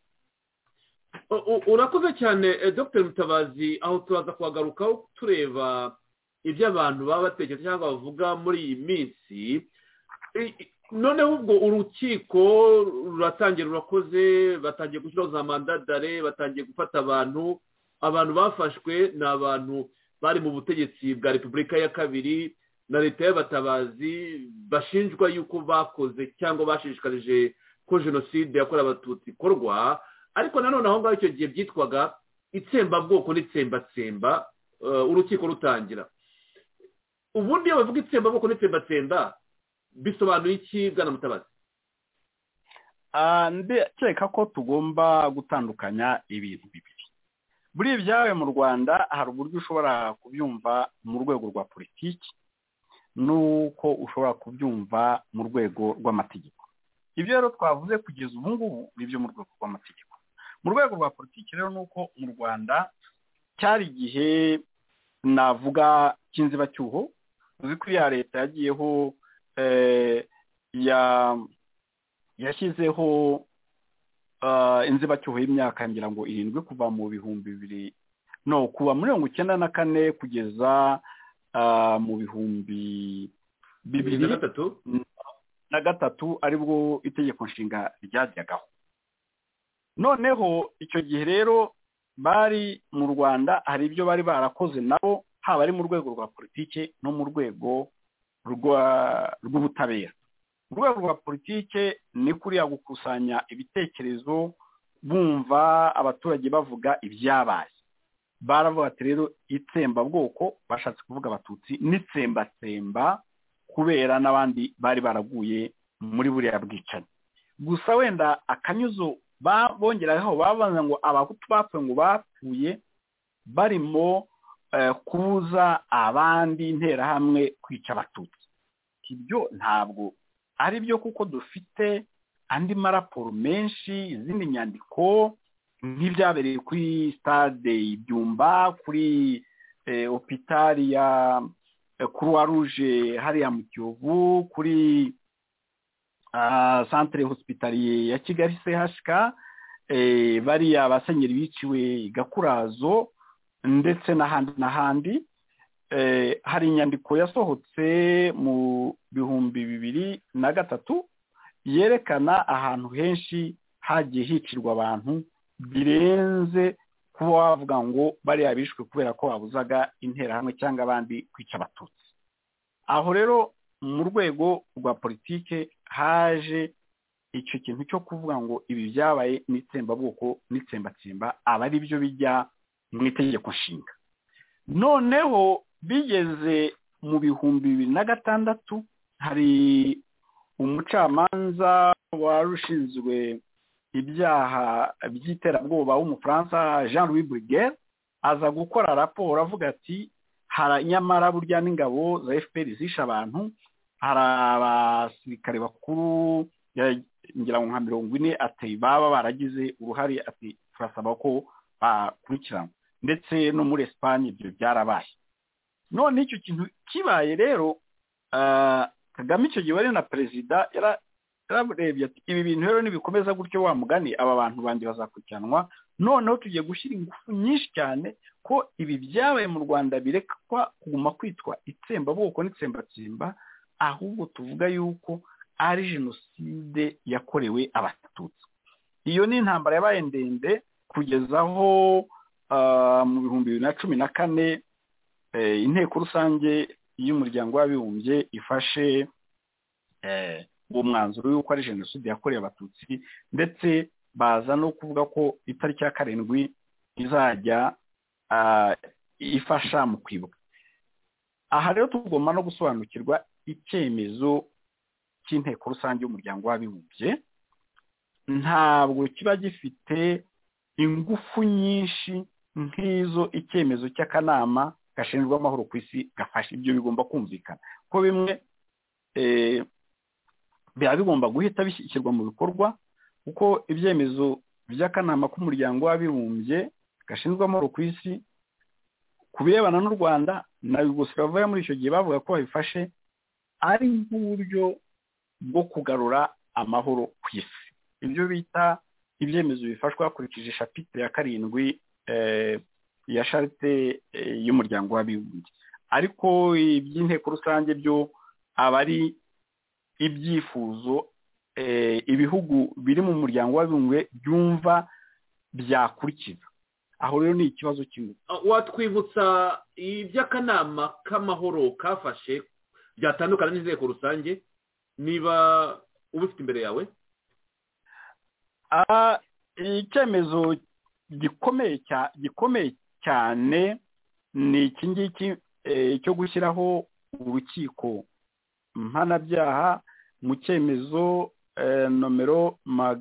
urakoze cyane Dr Mutabazi, aho turaza kuhagarukaho tureba ibyo abantu baba batekereza cyangwa bavuga muri iyi minsi. noneho ubwo urukiko ruratangira, rurakoze, batangiye gushyiraho za mandadare, batangiye gufata abantu bafashwe ni abantu bari mu butegetsi bwa Repubulika ya kabiri na leta y'abatabazi, bashinjwa yuko bakoze cyangwa bashishikarije ko jenoside yakorewe abatutsi ikorwa. ariko nanone aho ngaho icyo gihe byitwaga itsembabwoko n'itsembatsemba. urukiko rutangira, ubundi iyo bavuga itsembabwoko n'itsembatsemba bisobanuye iki bwana Mutabazi? ndekeka ko tugomba gutandukanya ibintu bibiri. muri ibyawe mu Rwanda hari uburyo ushobora kubyumva mu rwego rwa politiki nuko ushobora kubyumva mu rwego rw'amategeko. ibyo rero twavuze kugeza ubu ngubu nibyo mu rwego rw'amategeko. mu rwego rwa politiki rero nuko mu Rwanda cyari igihe navuga cy'inzibacyuho. uzi ko ya leta yagiyeho yashyizeho inzibacyuho y'imyaka ngira ngo 7 kuva mu bihumbi 2000 kuva muri 1994 kugeza mu bihumbi 2003 aribwo itegeko nshinga ryajyagaho. noneho icyo gihe rero bari mu Rwanda hari ibyo bari barakoze nabo, haba ari mu rwego rwa politike no mu rwego rw'ubutabera. mu rwego rwa politike ni kuriya gukusanya ibitekerezo, bumva abaturage bavuga ibyabaye. baravuga ati rero itsembabwoko, bashatse kuvuga abatutsi, n'itsembatsemba kubera n'abandi bari baraguye muri buriya bwicanyi. gusa wenda akanyuzo bongeraho babanza ngo abahutu bapfuye ngo bapfuye barimo kubuza abandi interahamwe kwica abatutsi. ibyo ntabwo ari byo, kuko dufite andi maraporo menshi, izindi nyandiko nk'ibyabereye kuri stade Ibyumba, kuri hopitali ya Croix Rouge hariya mu Kiyovu, kuri centre hospitalier ya Kigali CHK, bariya abasenyeri biciwe Gakurazo ndetse n'ahandi. hari inyandiko yasohotse mu 2003 yerekana ahantu henshi hagiye hicirwa abantu birenze kuba wavuga ngo bariya bishwe kubera ko babuzaga interahamwe cyangwa abandi kwica abatutsi. aho rero mu rwego rwa politike haje icyo kintu cyo kuvuga ngo ibi byabaye n'itsembabwoko n'itsembatsemba aba ari byo bijya mu itegeko nshinga. noneho bigeze mu 2006 hari umucamanza warushinzwe ibyaha by'iterabwoba w'umufaransa Jean-Louis Bruguière aza gukora raporo avuga ati nyamara burya n'ingabo za FPR zisha abantu, hari abasirikare bakuru ngira ngo nka 40 ati baba baragize uruhare, ati turasaba ko bakurikirana, ndetse no muri Espagne ibyo byarabaye. none icyo kintu kibaye rero Kagame icyo gihe wari na perezida yararebye ati ibi bintu rero nibikomeza gutyo wa mugani aba bantu bandi bazakurikiranwa, noneho tugiye gushyira ingufu nyinshi cyane ko ibi byabaye mu Rwanda birekwa kuguma kwitwa itsembabwoko n'itsembatsemba, ahubwo tuvuga yuko ari jenoside yakorewe abatutsi. Iyo ni intambara yabaye ndende kugeza aho mu 2014 inteko rusange y'umuryango w'abibumbye ifashe uwo mwanzuro yuko ari jenoside yakorewe abatutsi, ndetse baza no kuvuga ko itariki ya 7 izajya ifasha mu kwibuka. Aha rero tugomba no gusobanukirwa icyemezo cy'inteko rusange y'umuryango w'abibumbye ntabwo kiba gifite ingufu nyinshi nk'izo icyemezo cy'akanama gashinzwe amahoro ku isi gafashe. Ibyo bigomba kumvikana ko bimwe biba bigomba guhita bishyirwa mu bikorwa, kuko ibyemezo by'akanama k'umuryango w'abibumbye gashinzwe amahoro ku isi ku birebana n'u Rwanda na Yugoslavia muri icyo gihe bavuga ko babifashe ari nk'uburyo bwo kugarura amahoro ku isi. Ibyo bita ibyemezo bifashwa hakurikije chapitre ya 7 ya charte y'umuryango w'abibumbye. Ariko iby'inteko rusange byo abari ibyifuzo ibihugu biri mu muryango w'abibumbye byumva byakurikiza. Aho rero ni ikibazo kimwe. Watwibutsa iby'akanama k'amahoro kafashe byatandukana n'inteko rusange niba ubifite imbere yawe? Icyemezo gikomeye cyane ni iki ngiki cyo gushyiraho urukiko mpanabyaha mu cyemezo nomero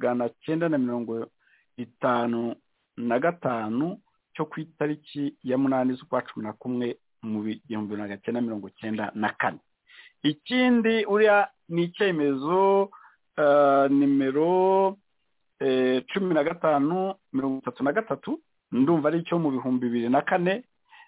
955 cyo ku itariki ya 8 z'ukwa 11 mu 1994. Ikindi uriya ni icyemezo nimero 1533 ndumva ari cyo mu 2004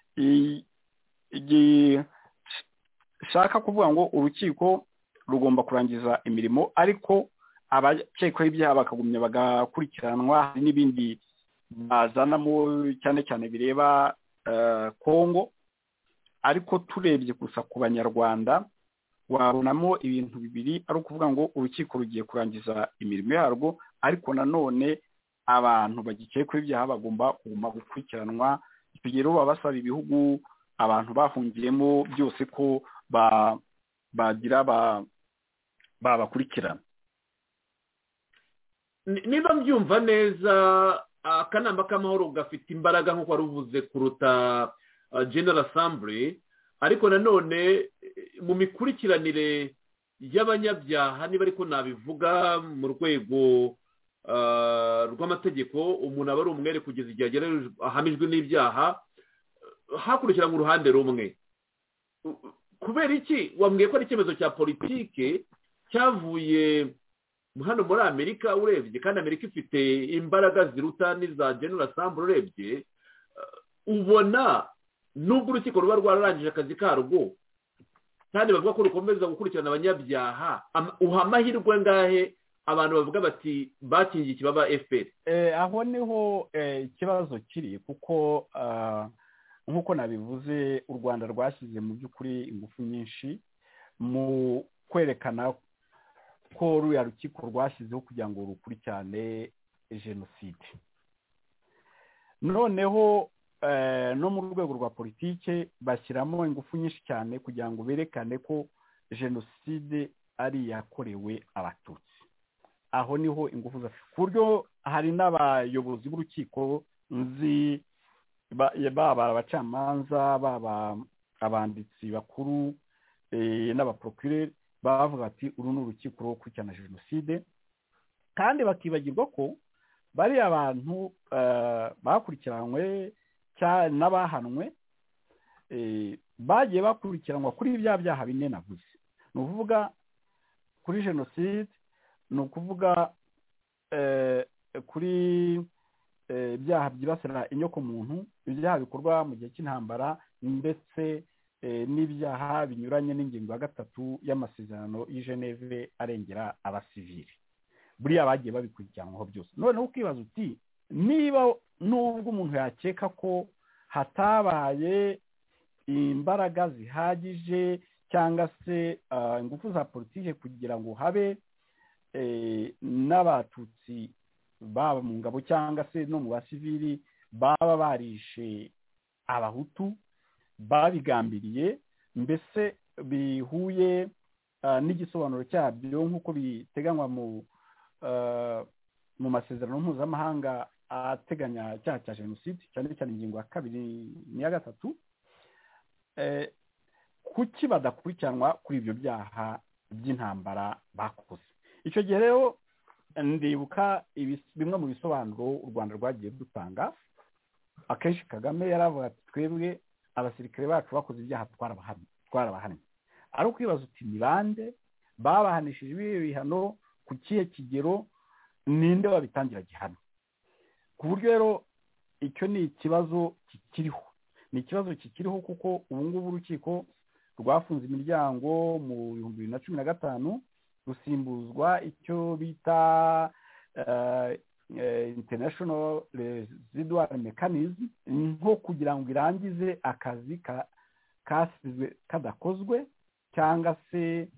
shaka kuvuga ngo urukiko rugomba kurangiza imirimo, ariko abakekwaho ibyaha bakagumya bagakurikiranwa. Hari n'ibindi bazanamo cyane cyane bireba Kongo, ariko turebye gusa ku banyarwanda wabonamo ibintu bibiri, ari ukuvuga ngo urukiko rugiye kurangiza imirimo yarwo, ariko nanone abantu bagikekwaho ibyaha bagomba kuguma gukurikiranwa. Rero babasaba ibihugu abantu bahungiyemo byose ko bagira babakurikirana. Niba mbyumva neza, akanama k'amahoro gafite imbaraga nk'uko wari uvuze kuruta General Assembly, ariko nanone mu mikurikiranire y'abanyabyaha niba ariko nabivuga mu rwego rw'amategeko, umuntu aba ari umwere kugeza igihe ahamijwe n'ibyaha hakurikirana uruhande rumwe. Kubera iki wambwiye ko ari icyemezo cya politike cyavuye hano muri Amerika urebye, kandi Amerika ifite imbaraga ziruta n'iza General Assembly urebye, ubona nubwo urukiko ruba rwararangije akazi karwo kandi bavuga ko rukomeza gukurikirana abanyabyaha, uha amahirwe ngahe abantu bavuga bati bakingiye ikibaba FPR? Aho niho ikibazo kiri, kuko nk'uko nabivuze u Rwanda rwashyize mu by'ukuri ingufu nyinshi mu kwerekana ko ruya rukiko rwashyizeho kugira ngo rukurikirane jenoside. Noneho no mu rwego rwa politike bashyiramo ingufu nyinshi cyane kugira ngo berekane ko jenoside ari iyakorewe abatutsi. Aho niho ingufu za ku buryo hari n'abayobozi b'urukiko nzi baba abacamanza, baba abanditsi bakuru n'abaprocureur bavuga ati uru ni urukiko rwo gukurikirana jenoside, kandi bakibagirwa ko bari abantu bakurikiranywe n'abahanwe bagiye bakurikiranwa kuri bya byaha bine navuze. Ni ukuvuga kuri jenoside, ni ukuvuga kuri ibyaha byibasira inyokomuntu, ibyaha bikorwa mu gihe cy'intambara, ndetse n'ibyaha binyuranye n'ingingo ya 3 y'amasezerano y'i Geneve arengera abasivili. Buriya bagiye babikurikiranwaho byose. Noneho ukibaza uti niba nubwo umuntu yakeka ko hatabaye imbaraga zihagije cyangwa se ingufu za politike kugira ngo habe n'abatutsi baba mu ngabo cyangwa se no mu basivili baba barishe abahutu babigambiriye, mbese bihuye n'igisobanuro cyabyo nk'uko biteganywa mu masezerano mpuzamahanga ateganya icyaha cya jenoside, cyane cyane ingingo ya 2 n'iya 3, kuki badakurikiranwa kuri ibyo byaha by'intambara bakoze. Icyo gihe rero ndibuka bimwe mu bisobanuro u Rwanda rwagiye dutanga. Akenshi Kagame yaravuga ati twebwe abasirikare bacu bakoze ibyaha twarabahamye. Ari ukwibaza uti ni bande babahanishije ibi bihano, ku kihe kigero, ninde wabitangira gihano? Ku buryo rero icyo ni ikibazo kikiriho, kuko ubu ngubu urukiko rwafunze imiryango mu 2015 rusimbuzwa icyo bita international residual mechanism, nko kugira ngo irangize akazi kasizwe kadakozwe, cyangwa se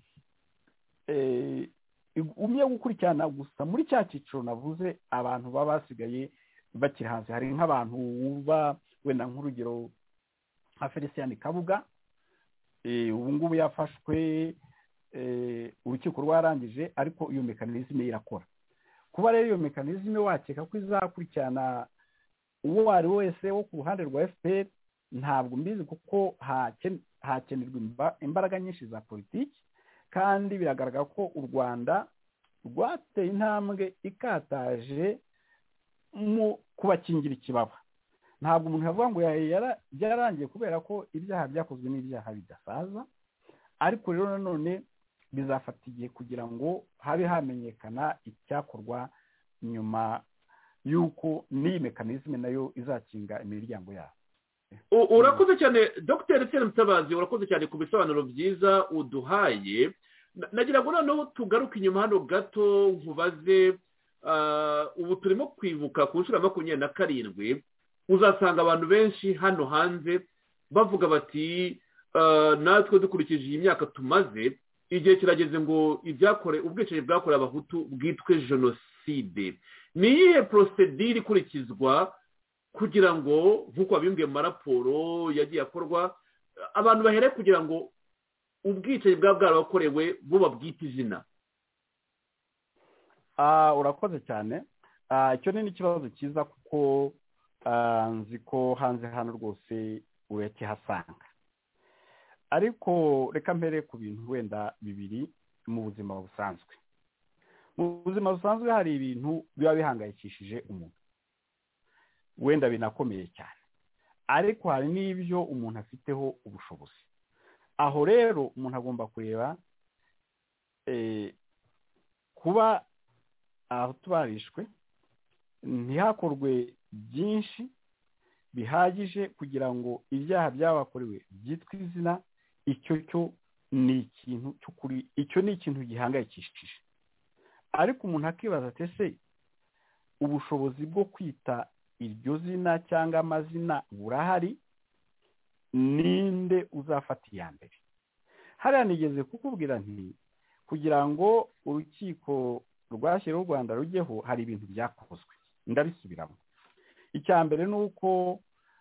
umye gukurikirana gusa muri cya cyiciro navuze abantu baba basigaye bakiri hanze. Hari nk'abantu wumva wenda nk'urugero nka Felicien Kabuga, ubu ngubu yafashwe, urukiko rwarangije, ariko iyo mekanizme irakora. Kuba rero iyo mekanizme wakeka ko izakurikirana uwo ari wese wo ku ruhande rwa FPR, ntabwo mbizi, kuko hakenerwa imbaraga nyinshi za politiki, kandi biragaragara ko u Rwanda rwateye intambwe ikataje mu kubakingira ikibaba. Ntabwo umuntu yavuga ngo byararangiye kubera ko ibyaha byakozwe n'ibyaha bidasaza, ariko rero nanone bizafata igihe kugira ngo habe hamenyekana icyakorwa nyuma y'uko n'iyi mekanizme nayo izakinga imiryango yabo. Urakoze cyane Dr. Etienne Mutabazi, urakoze cyane ku bisobanuro byiza uduhaye. Nagira ngo noneho tugaruke inyuma hano gato nkubaze, ubu turimo kwibuka ku nshuro ya 27, uzasanga abantu benshi hano hanze bavuga bati natwe dukurikije iyi myaka tumaze, igihe kirageze ngo ubwicanyi bwakorewe abahutu bwitwe jenoside. Ni iyihe procedure ikurikizwa kugira ngo nk'uko wabimbwiye mu maraporo yagiye akorwa, abantu bahere kugira ngo ubwicanyi bwaba bwarabakorewe bo babwite izina? Urakoze cyane. Icyo ni ikibazo cyiza, kuko nzi ko hanze hano rwose urakihasanga. Ariko reka mbere ku bintu wenda bibiri mu buzima busanzwe. Mu buzima busanzwe hari ibintu biba bihangayikishije umuntu, wenda binakomeye cyane, ariko hari n'ibyo umuntu afiteho ubushobozi. Aho rero umuntu agomba kureba kuba aho tubarishwe ntihakorwe byinshi bihagije kugira ngo ibyaha byabakorewe byitwe izina. Icyo ni ikintu cy'ukuri, icyo ni ikintu gihangayikishije. Ariko umuntu akibaza ati ese ubushobozi bwo kwita iryo zina cyangwa amazina burahari? Ninde uzafata iya mbere? Hariya nigeze kukubwira nti kugira ngo urukiko rwashyiriweho u Rwanda rujyeho hari ibintu byakozwe, ndabisubiramo. Icya mbere ni uko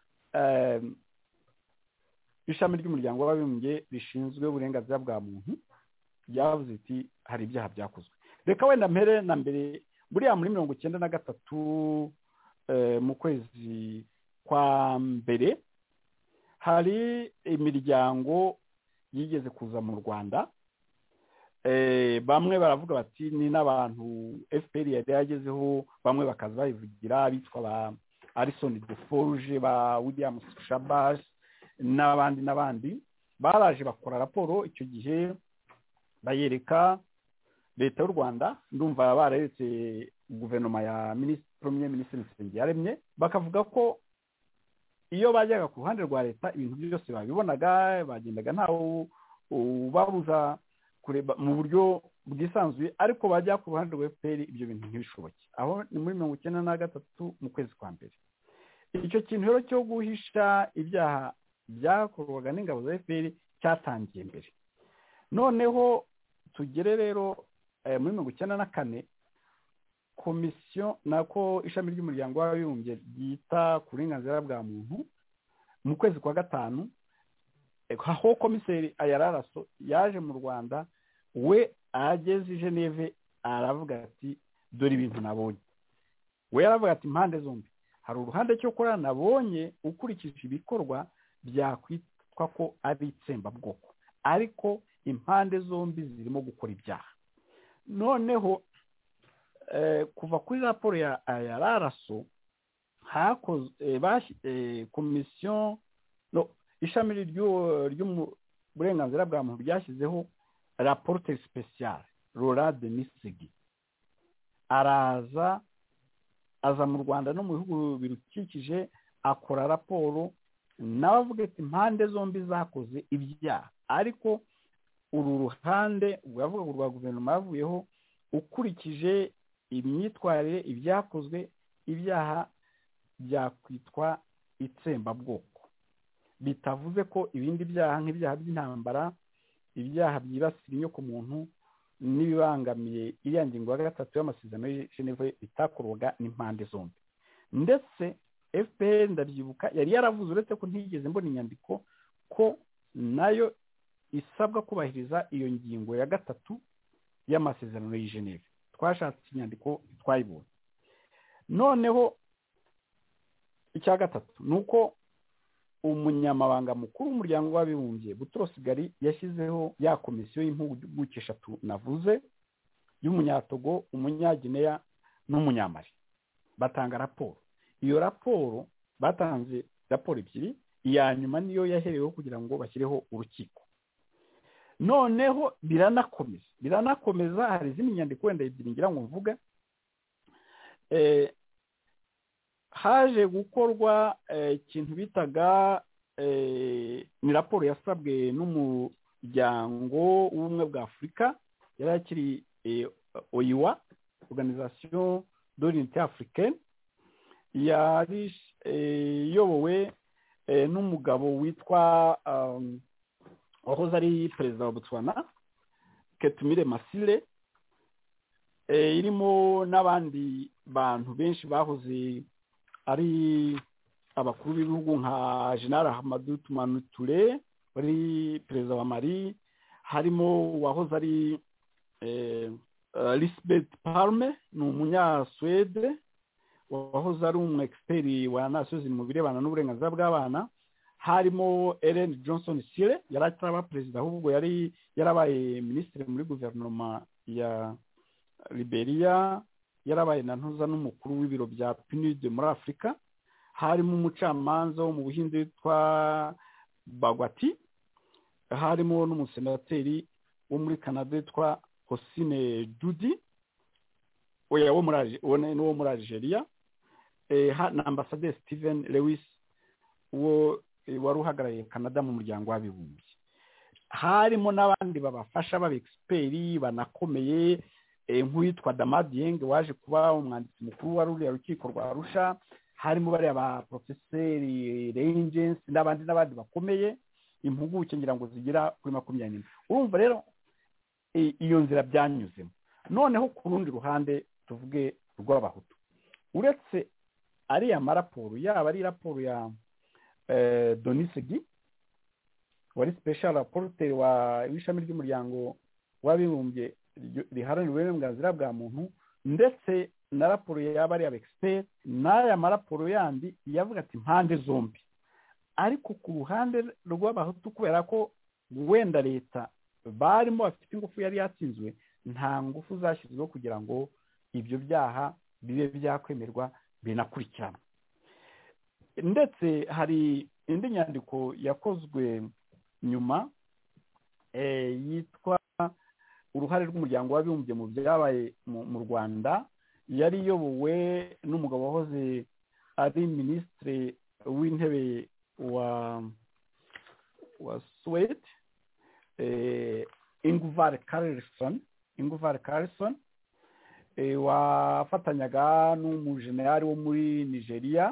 ishami ry'umuryango w'abibumbye rishinzwe uburenganzira bwa muntu ryavuze iti hari ibyaha byakozwe. Reka wenda mpere na mbere, buriya muri 1993 mu kwezi kwa mbere hari imiryango yigeze kuza mu Rwanda, bamwe baravuga bati ni n'abantu FPR yari yagezeho, bamwe bakaza bayivugira, bitwa ba Alison de Forge, ba William Shabash n'abandi baraje bakora raporo. Icyo gihe bayereka leta y'u Rwanda, ndumva bareretse guverinoma ya Premier Ministre Nsengiyaremye, bakavuga ko iyo bajyaga ku ruhande rwa leta ibintu byose babibonaga, bagendaga ntawe ubabuza kureba mu buryo bwisanzuye, ariko bajya ku ruhande rwa FPR ibyo bintu ntibishoboke. aho ni muri 1993 mu kwezi kwa mbere. icyo kintu rero cyo guhisha ibyaha byakorwaga n'ingabo za FPR cyatangiye mbere. noneho tugere rero muri 1994 komisiyo nako ishami ry'umuryango w'abibumbye ryita ku burenganzira bwa muntu mu kwezi kwa gatanu, aho komiseri Ayararaso yaje mu Rwanda, we ageze i Geneve aravuga ati dore ibintu nabonye. we aravuga ati impande zombi hari uruhande cyo kora nabonye ukurikije ibikorwa byakwitwa ko ari itsembabwoko, ariko impande zombi zirimo gukora ibyaha. noneho kuva kuri raporo ya Ayararaso hakozwe komisiyo ishami ry'uburenganzira bwa muntu ryashyizeho rapporteur spécial Laurent Denisegi, aza mu Rwanda no mu bihugu birukikije akora raporo nawe avuga ati impande zombi zakoze ibyaha, ariko uru ruhande rwavuga rwa guverinoma yavuyeho ukurikije imyitwarire ibyakozwe ibyaha byakwitwa itsembabwoko, bitavuze ko ibindi byaha nk'ibyaha by'intambara, ibyaha byibasira inyoko muntu n'ibibangamiye iriya ngingo ya 3 y'amasezerano ya Geneve bitakorwaga n'impande zombi. ndetse FPR ndabyibuka yari yaravuze, uretse ko ntigeze mbona inyandiko, ko nayo isabwa kubahiriza iyo ngingo ya 3 y'amasezerano ya Geneve. twashatse inyandiko twayibonye. noneho icya gatatu nuko umunyamabanga mukuru w'umuryango w'abibumbye Boutros Ghali yashyizeho ya komisiyo y'impuguke 3 navuze, y'umunyatogo, umunyagineya n'umunyamali. batanga raporo. iyo raporo batanze raporo ebyiri, iya nyuma niyo yahereweho kugira ngo bashyireho urukiko. noneho biranakomeza hari izindi nyandiko wenda ebyiri ngira ngo mvuga. haje gukorwa ikintu bitaga ni raporo yasabwe n'umuryango w'ubumwe bwa Afurika, yari akiri OIWA, Organisation de l'Unité Africaine, yari iyobowe n'umugabo witwa wahoze ari perezida wa Botswana Ketumire Masile, irimo n'abandi bantu benshi bahoze ari abakuru b'ibihugu nka General Ahmadou Toumani Touré wari perezida wa Mali, harimo wahoze ari Lisbeth Palme, ni umunyaswede wahoze ari expert wa Nations Unies mu birebana n'uburenganzira bw'abana, harimo Ellen Johnson Sirleaf yari ataba perezida ahubwo yari yarabaye minisitiri muri guverinoma ya Liberia, yarabaye na ntuza n'umukuru w'ibiro bya PNUD muri Afurika, harimo umucamanza wo mu Buhinde witwa Bagwati, harimo n'umusenateri wo muri Canada witwa Hosine Dudi wo muri Algeria, na ambasaderi Stephen Lewis wari uhagarariye Canada mu muryango w'abibumbye. harimo n'abandi babafasha b'abexperi banakomeye, nk'uwitwa Damadieng waje kuba umwanditsi mukuru wa ruriya rukiko rwa Arusha, harimo bari aba professeri Ranges n'abandi bakomeye, impuguke ngira ngo zigira kuri 20. urumva rero iyo nzira byanyuzemo. noneho ku rundi ruhande tuvuge rw'abahutu, uretse ari amaraporo yaba ari raporo ya Denisegi wari special rapporteur wa ishami ry'umuryango w'abibumbye riharanira uburenganzira bwa muntu, ndetse na raporo yaba ari abexpert, n'aya maraporo yandi yavuga ati impande zombi. ariko ku ruhande rw'abahutu kubera ko wenda leta barimo bafite ingufu yari yatsinzwe, nta ngufu zashyizweho kugira ngo ibyo byaha bibe byakwemerwa binakurikirana. ndetse hari indi nyandiko yakozwe nyuma yitwa uruhare rw'umuryango w'abibumbye mu byabaye mu Rwanda, yari iyobowe n'umugabo wahoze ari minisitiri w'intebe wa Swede Ingvar Carlsson wafatanyaga n'umujenerali wo muri Nigeria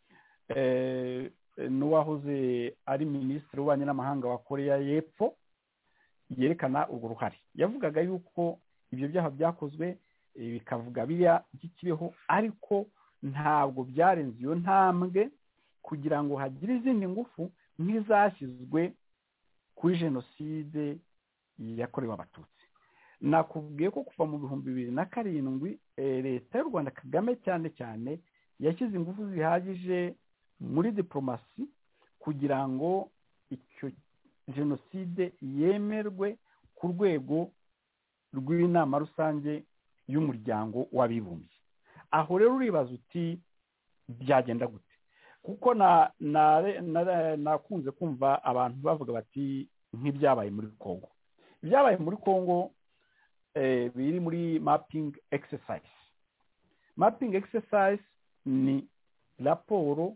n'uwahoze ari minisitiri w'ububanyi n'amahanga wa Korea y'Epfo, yerekana urwo ruhare. Yavugaga yuko ibyo byaha byakozwe bikavuga biriya by'ikibeho, ariko ntabwo byarenze iyo ntambwe kugira ngo hagire izindi ngufu nk'izashyizwe kuri jenoside yakorewe abatutsi. Nakubwiye ko kuva mu 2007 leta y'u Rwanda Kagame cyane cyane yashyize ingufu zihagije muri diplomasi kugira ngo icyo jenoside yemerwe ku rwego rw'inama rusange y'umuryango w'abibumbye. Aho rero uribaza uti byagenda gute? Kuko nakunze kumva abantu bavuga bati nk'ibyabaye muri Kongo. Ibyabaye muri Kongo biri muri mapping exercise. Mapping exercise ni raporo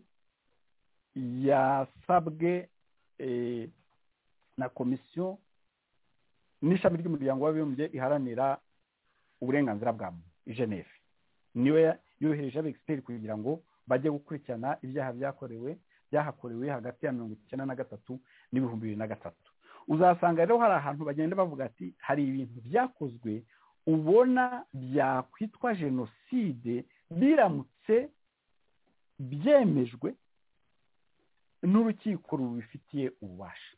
yasabwe na komisiyo n'ishami ry'umuryango w'abibumbye iharanira uburenganzira bwa muntu i Geneve. Niwe yohereje abexpert kugira ngo bajye gukurikirana ibyaha byahakorewe hagati ya 1993 n'2003. Uzasanga rero hari ahantu bagenda bavuga ati hari ibintu byakozwe ubona byakwitwa jenoside biramutse byemejwe n'urukiko rubifitiye ububasha.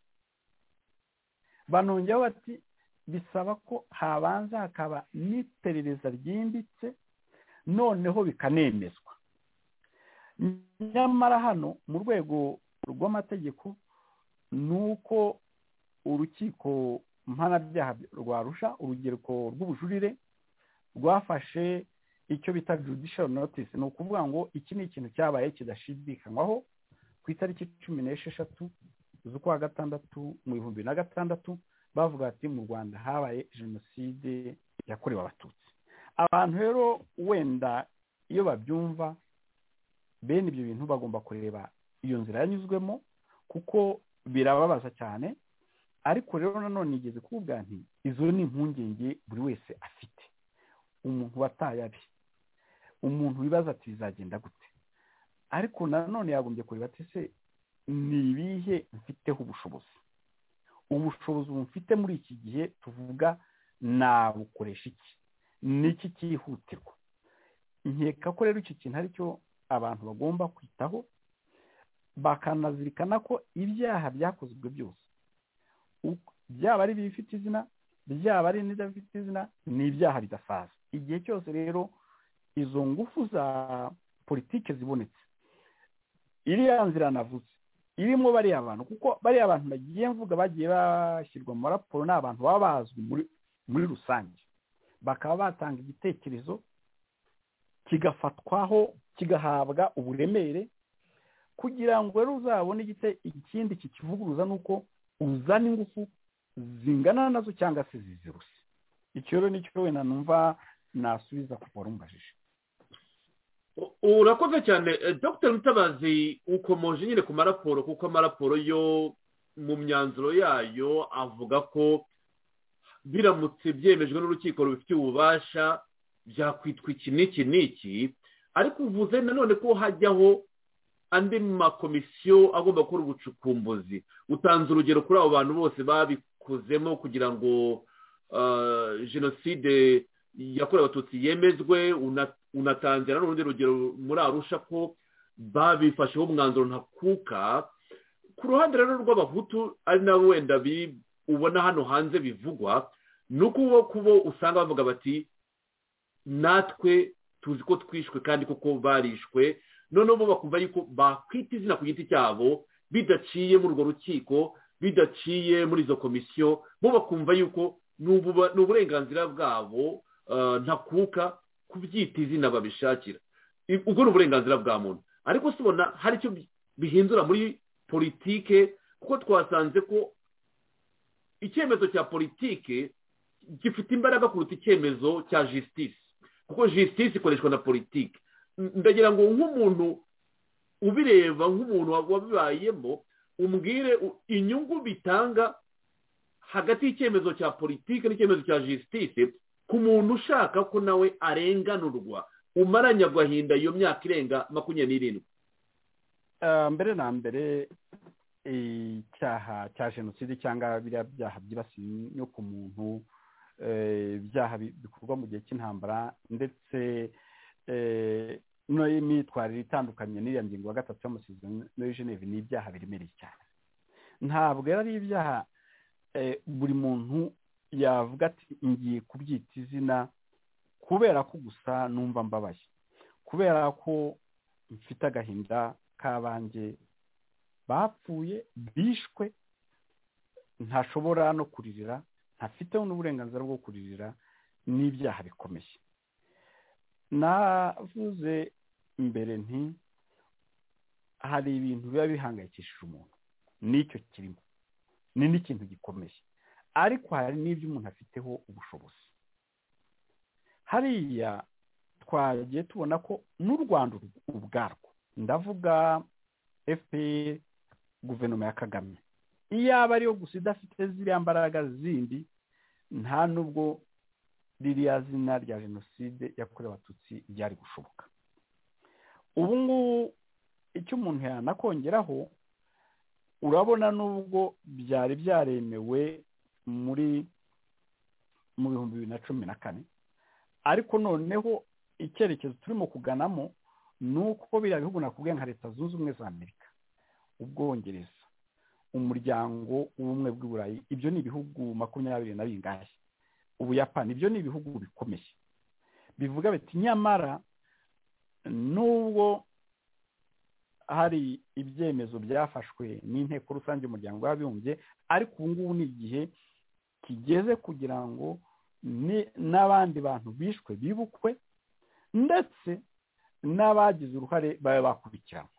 Banongeraho bati bisaba ko habanza hakaba n'iperereza ryimbitse noneho bikanemezwa. Nyamara hano mu rwego rw'amategeko nuko urukiko mpanabyaha rwa Arusha, urugereko rw'ubujurire rwafashe icyo bita judicial notice. Ni ukuvuga ngo iki ni ikintu cyabaye kidashidikanywaho ku itariki 16 z'ukwa gatandatu mu 2006 bavuga ati mu Rwanda habaye jenoside yakorewe abatutsi. Abantu rero wenda iyo babyumva bene ibyo bintu bagomba kureba iyo nzira yanyuzwemo kuko birababaza cyane. Ariko rero nanone nigeze kuvuga nti izo ni impungenge buri wese afite. Umuntu wataye abi, umuntu wibaza ati bizagenda gute, ariko nanone yagombye kureba ati se ni ibihe mfiteho ubushobozi mfite muri iki gihe tuvuga nabukoresha iki, niki cyihutirwa. Nkeka ko rero iki kintu ari cyo abantu bagomba kwitaho, bakanazirikana ko ibyaha byakozwe byose byaba ari bifite izina byaba ari n'idafite izina ni ibyaha bidasaza. Igihe cyose rero izo ngufu za politike zibonetse, iriya nzira navuze irimo bariya abantu, kuko bariya abantu bagiye mvuga bagiye bashyirwa mu raporo n'abantu baba bazwi muri rusange, bakaba batanga igitekerezo kigafatwaho kigahabwa uburemere kugira ngo rero uzabone ikindi kikivuguruza nuko uzana ingufu zingana nazo cyangwa se ziziruse. Icyo rero nicyo wenda numva nasubiza kuko rumbajije. Urakoze cyane Dr. Mutabazi, ukomoje nyine ku maraporo, kuko amaraporo yo mu myanzuro yayo avuga ko biramutse byemejwe n'urukiko rubifitiye ububasha byakwitwa iki n'iki, ariko uvuze nanone ko hajyaho andi makomisiyo agomba gukora ubucukumbuzi. Utanze urugero kuri abo bantu bose babikozemo kugira ngo jenoside yakorewe abatutsi yemezwe. Unatanze n'urundi rugero muri Arusha ko babifasheho umwanzuro ntakuka. Ku ruhande rero rw'abahutu ari nabo wenda ubona hano hanze bivugwa, ni uko kubo usanga bavuga bati natwe tuzi ko twishwe kandi koko barishwe, noneho bo bakumva yuko bakwita izina ku giti cyabo bidaciye muri urwo rukiko, bidaciye muri izo komisiyo. Bo bakumva yuko ni uburenganzira bwabo ntakuka kubyita izina babishakira. Ubwo ni uburenganzira bwa muntu, ariko si ubona hari icyo bihindura muri politike, kuko twasanze ko icyemezo cya politike gifite imbaraga kuruta icyemezo cya justice, kuko justice ikoreshwa na politike. Ndagira ngo nk'umuntu ubireba nk'umuntu wabibayemo umbwire inyungu bitanga hagati y'icyemezo cya politiki n'icyemezo cya justice ku muntu ushaka ko nawe arenganurwa umaranye agahinda iyo myaka irenga 27. Mbere na mbere icyaha cya jenoside cyangwa biriya byaha byibasiye no ku muntu, ibyaha bikorwa mu gihe cy'intambara ndetse n'imyitwarire itandukanye n'iriya ngingo ya 3 y'amasezerano ya Geneve ni ibyaha biremereye cyane. Ntabwo ari ibyaha buri muntu yavuga ati ngiye kubyita izina kubera ko gusa numva mbabaye, kubera ko mfite agahinda k'abanjye bapfuye bishwe, ntashobora no kuririra, ntafiteho n'uburenganzira bwo kuririra. N'ibyaha bikomeye. Navuze mbere nti hari ibintu biba bihangayikishije umuntu, n'icyo kirimo ni n'ikintu gikomeye, ariko hari n'ibyo umuntu afiteho ubushobozi. Hariya twagiye tubona ko n'u Rwanda ubwarwo, ndavuga FPR, guverinoma ya Kagame, iyaba ariyo gusa idafite ziriya mbaraga zindi, nta nubwo ririya zina rya jenoside yakorewe abatutsi ryari gushoboka. Ubu ngubu icyo umuntu yanakongeraho, urabona nubwo byari byaremewe mu 2014, ariko noneho icyerekezo turimo kuganamo ni uko biriya bihugu nakubwiye nka Leta Zunze Ubumwe za Amerika, Ubwongereza, Umuryango w'Ubumwe bw'Uburayi, ibyo ni ibihugu 20 na bingahe, Ubuyapani, ibyo ni ibihugu bikomeye bivuga biti nyamara nubwo hari ibyemezo byafashwe n'inteko rusange y'umuryango w'abibumbye, ariko ubu ngubu ni igihe kigeze kugira ngo n'abandi bantu bishwe bibukwe ndetse n'abagize uruhare babe bakurikiranwa.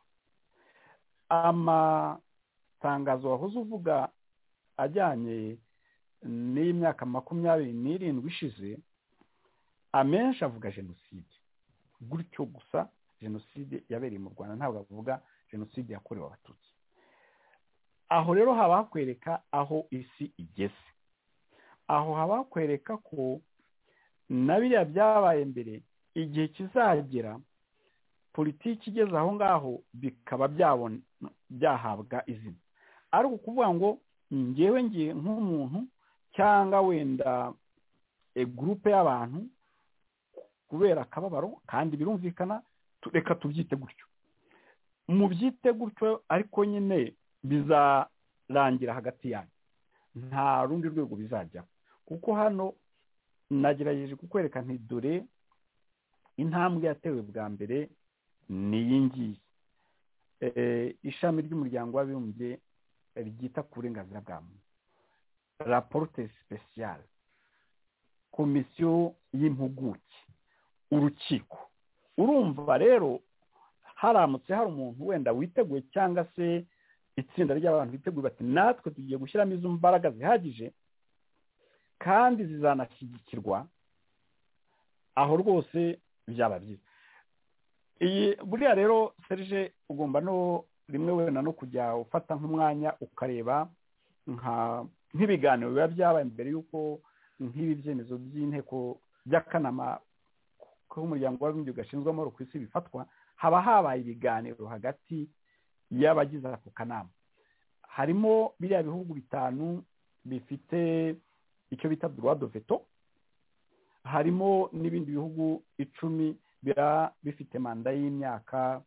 Amatangazo wahoze uvuga ajyanye n'imyaka 27 ishize, amenshi avuga jenoside gutyo gusa, jenoside yabereye mu Rwanda, ntabwo avuga jenoside yakorewe abatutsi. Aho rero haba hakwereka aho isi igeze, aho haba hakwereka ko na biriya byabaye mbere igihe kizagera politiki igeze aho ngaho bikaba byahabwa izina. Ariko kuvuga ngo ngewe ngiye nk'umuntu cyangwa wenda groupe y'abantu kubera akababaro, kandi birumvikana, reka tubyite gutyo, mu byite gutyo, ariko nyine bizarangira hagati yanyu, nta rundi rwego bizajyaho. Kuko hano nagerageje kukwereka nti dore intambwe yatewe bwa mbere ni iyi ngiyi. Ishami ry'umuryango w'abibumbye ryita ku burenganzira bwa muntu, raporte spéciale, komisiyo y'impuguke, urukiko. Urumva rero haramutse hari umuntu wenda witeguye cyangwa se itsinda ry'abantu biteguye bati natwe tugiye gushyiramo izo mbaraga zihagije kandi zizanashyigikirwa, aho rwose byaba byiza. Buriya rero Serge, ugomba no rimwe wenda no kujya ufata nk'umwanya ukareba nk'ibiganiro biba byabaye mbere y'uko nk'ibi byemezo by'inteko by'akanama k'umuryango w'abibumbye gashinzwe amahoro ku isi bifatwa, haba habaye ibiganiro hagati y'abagize ako kanama. Harimo biriya bihugu 5 bifite icyo bita droit de veto, harimo n'ibindi bihugu 10 biba bifite manda y'imyaka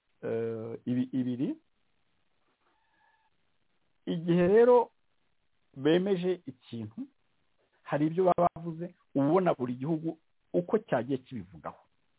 2. Igihe rero bemeje ikintu, hari ibyo baba bavuze, ubona buri gihugu uko cyagiye kibivugaho.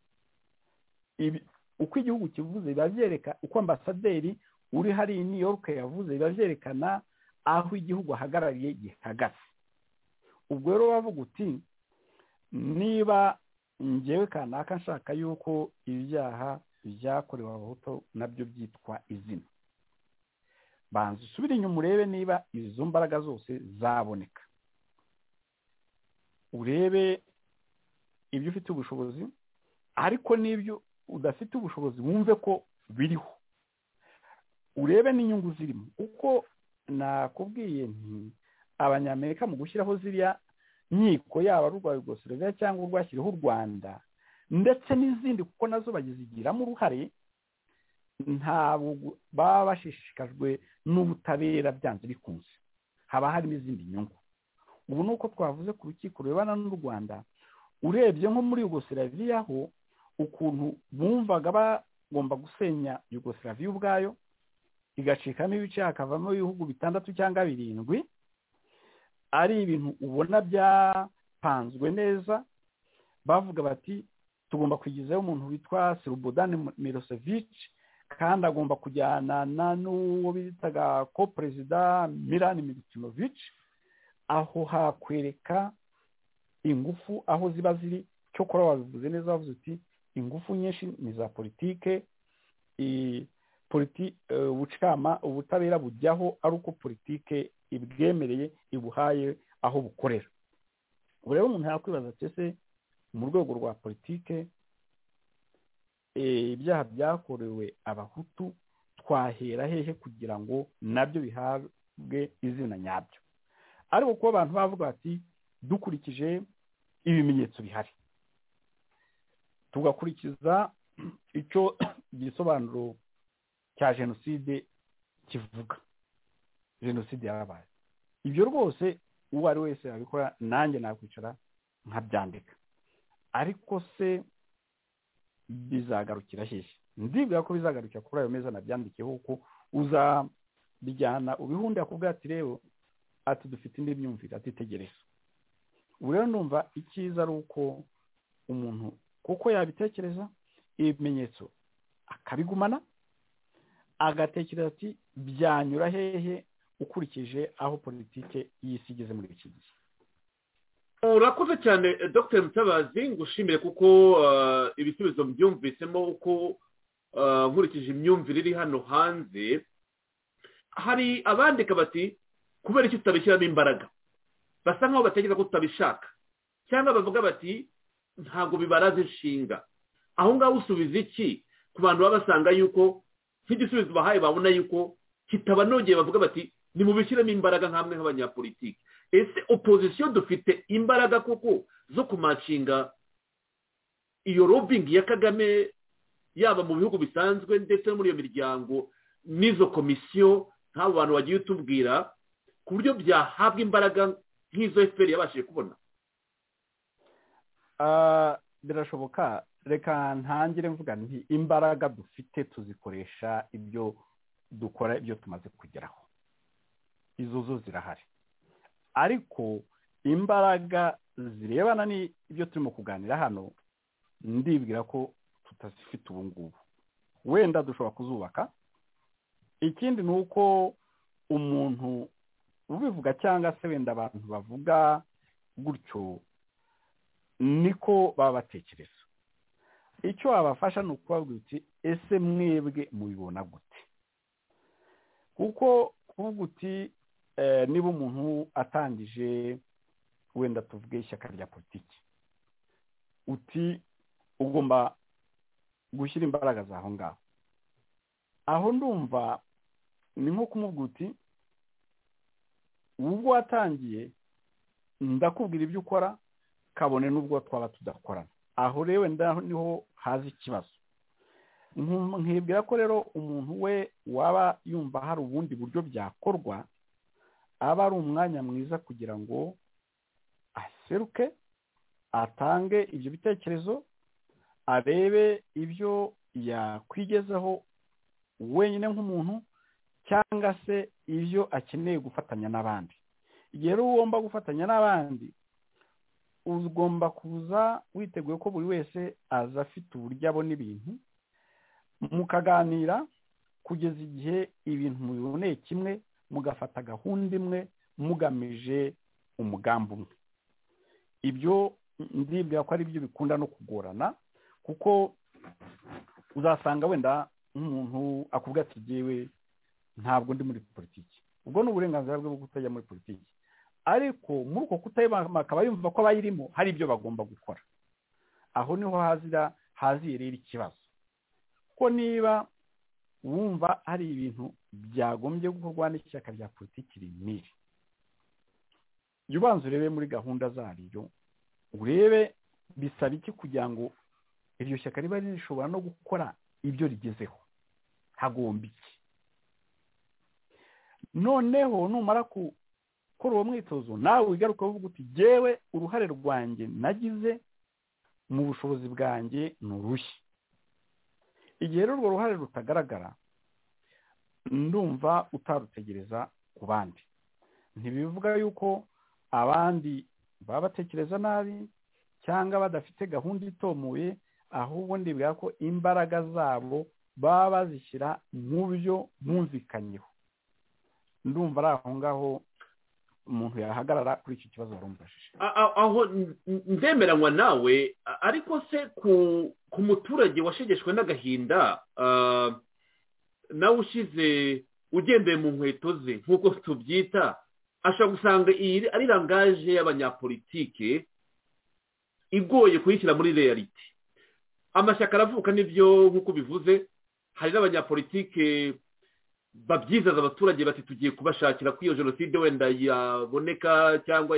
Uko igihugu kivuze biba byereka, uko ambasaderi uri hari i New York yavuze biba byerekana aho igihugu ahagarariye gihagaze. Ubwo rero bavuga uti niba ngewe kanaka nshaka yuko ibyaha byakorewe abahutu nabyo byitwa izina, banza usubire inyuma urebe niba izo mbaraga zose zaboneka, urebe ibyo ufite ubushobozi, ariko n'ibyo udafite ubushobozi wumve ko biriho, urebe n'inyungu zirimo uko nakubwiye nti abanyamerika mu gushyiraho ziriya nkiko yaba ari urwa Yugoslavia cyangwa urwashyiriho u Rwanda ndetse n'izindi kuko nazo bagizigiramo uruhare ntabwo baba bashishikajwe n'ubutabera byanze bikunze haba harimo izindi nyungu. ubu nuko twavuze ku rukiko rurebana n'u Rwanda urebye nko muri Yugoslavia ho ukuntu bumvaga bagomba gusenya Yugoslavia ubwayo igacikamo ibice hakavamo ibihugu 6 cyangwa 7 ari ibintu ubona byapanzwe neza bavuga bati tugomba kwigizayo umuntu witwa Slobodan Milosevic kandi agomba kujyana n'uwo bitaga ko-perezida Milan Milutinovic aho hakwereka ingufu aho ziba ziri cyo kora wabivuze neza bavuze uti ingufu nyinshi ni za politike ubutabera bujyaho ari uko politike ibwemereye ibuhaye aho bukorera. ubu rero umuntu yakwibaza ati ese mu rwego rwa politike ibyaha byakorewe abahutu twahera hehe kugira ngo nabyo bihabwe izina nyabyo, ariko kuba abantu bavuga bati dukurikije ibimenyetso bihari tugakurikiza icyo igisobanuro cya jenoside kivuga, jenoside yarabaye, ibyo rwose uwo ari wese yabikora nanjye nakwicara nkabyandika, ariko se bizagarukira hehe? ndibwira ko bizagarukira kuri ayo meza nabyandikeho uko uzabijyana ubihunde akubwira ati rero ati dufite indi myumvire atitegereza. ubu rero numva icyiza ari uko umuntu kuko yabitekereza ibimenyetso akabigumana agatekereza ati byanyura hehe ukurikije aho politike y'isi igeze muri iki gihe. urakoze cyane Dr Mutabazi ngushimire kuko ibisubizo byumvisemo uko nkurikije imyumvire iri hano hanze. hari abandika bati kubera icyo tutabishyiramo imbaraga, basa nkaho batekereza ko tutabishaka cyangwa bavuga bati ntabwo bibaraza inshinga. aho ngaho usubiza iki ku bantu baba basanga yuko nk'igisubizo bahaye babona yuko kitabanogeye bavuga bati ni mu bishyiramo imbaraga nk'amwe nk'abanyapolitiki? ese opposition dufite imbaraga koko zo kumacinga iyo lobbying ya Kagame yaba mu bihugu bisanzwe ndetse no muri iyo miryango n'izo komisiyo nk'abo bantu bagiye utubwira ku buryo byahabwa imbaraga nk'izo FPR yabashije kubona? birashoboka. reka ntangire mvuga nti imbaraga dufite tuzikoresha ibyo dukora ibyo tumaze kugeraho, izo zo zirahari, ariko imbaraga zirebana n'ibyo turimo kuganira hano ndibwira ko tutazifite ubu ngubu. wenda dushobora kuzubaka. ikindi ni uko umuntu ubivuga cyangwa se wenda abantu bavuga gutyo niko baba batekereza. icyo wabafasha ni ukubabwira uti ese mwebwe mubibona gute? kuko kuvuga uti niba umuntu atangije wenda tuvuge ishyaka rya politiki uti ugomba gushyira imbaraga zaho ngaho, aho ndumva ni nko kumubwira uti ubwo watangiye ndakubwira ibyo ukora kabone n'ubwo twaba tudakorana. aho rero niho haza ikibazo. nkibwira ko rero umuntu we waba yumva hari ubundi buryo byakorwa aba ari umwanya mwiza kugira ngo aseruke atange ibyo bitekerezo, arebe ibyo yakwigezaho wenyine nk'umuntu cyangwa se ibyo akeneye gufatanya n'abandi. igihe rero ugomba gufatanya n'abandi ugomba kuza witeguye ko buri wese aza afite uburyo abona ibintu, mukaganira kugeza igihe ibintu mubiboneye kimwe, mugafata gahunda imwe mugamije umugambi umwe. ibyo ndibwira ko ari byo bikunda no kugorana, kuko uzasanga wenda nk'umuntu akubwira ati jyewe ntabwo ndi muri politiki. ubwo ni uburenganzira bwe bwo kutajya muri politiki, ariko muri uko kutayibamo akaba yumva ko abayirimo hari ibyo bagomba gukora. aho niho hazira rero ikibazo, kuko niba wumva hari ibintu byagombye gukorwa n'ishyaka rya politiki rimwe, jya ubanza urebe muri gahunda zaryo, urebe bisaba iki kugira ngo iryo shyaka riba rishobora no gukora ibyo rigezeho, hagomba iki. noneho numara gukora uwo mwitozo nawe wigaruka uvuga uti jyewe uruhare rwanjye nagize mu bushobozi bwanjye ni urushyi. igihe rero urwo ruhare rutagaragara, ndumva utarutegereza ku bandi. ntibivuga yuko abandi baba batekereza nabi cyangwa badafite gahunda itomuye, ahubwo ndibwira ko imbaraga zabo baba bazishyira mu byo bumvikanyeho. ndumva ari aho ngaho umuntu yahagarara kuri icyo kibazo warumvashije. aho ndemeranywa nawe, ariko se ku muturage washegeshwe n'agahinda nawe ushize ugendeye mu nkweto ze nk'uko tubyita, ashobora gusanga iyi ari rangaje y'abanyapolitike igoye kuyishyira muri reality. amashyaka aravuka n'ibyo nk'uko bivuze, hari n'abanyapolitike babyizaza abaturage bati tugiye kubashakira ko iyo jenoside wenda yaboneka cyangwa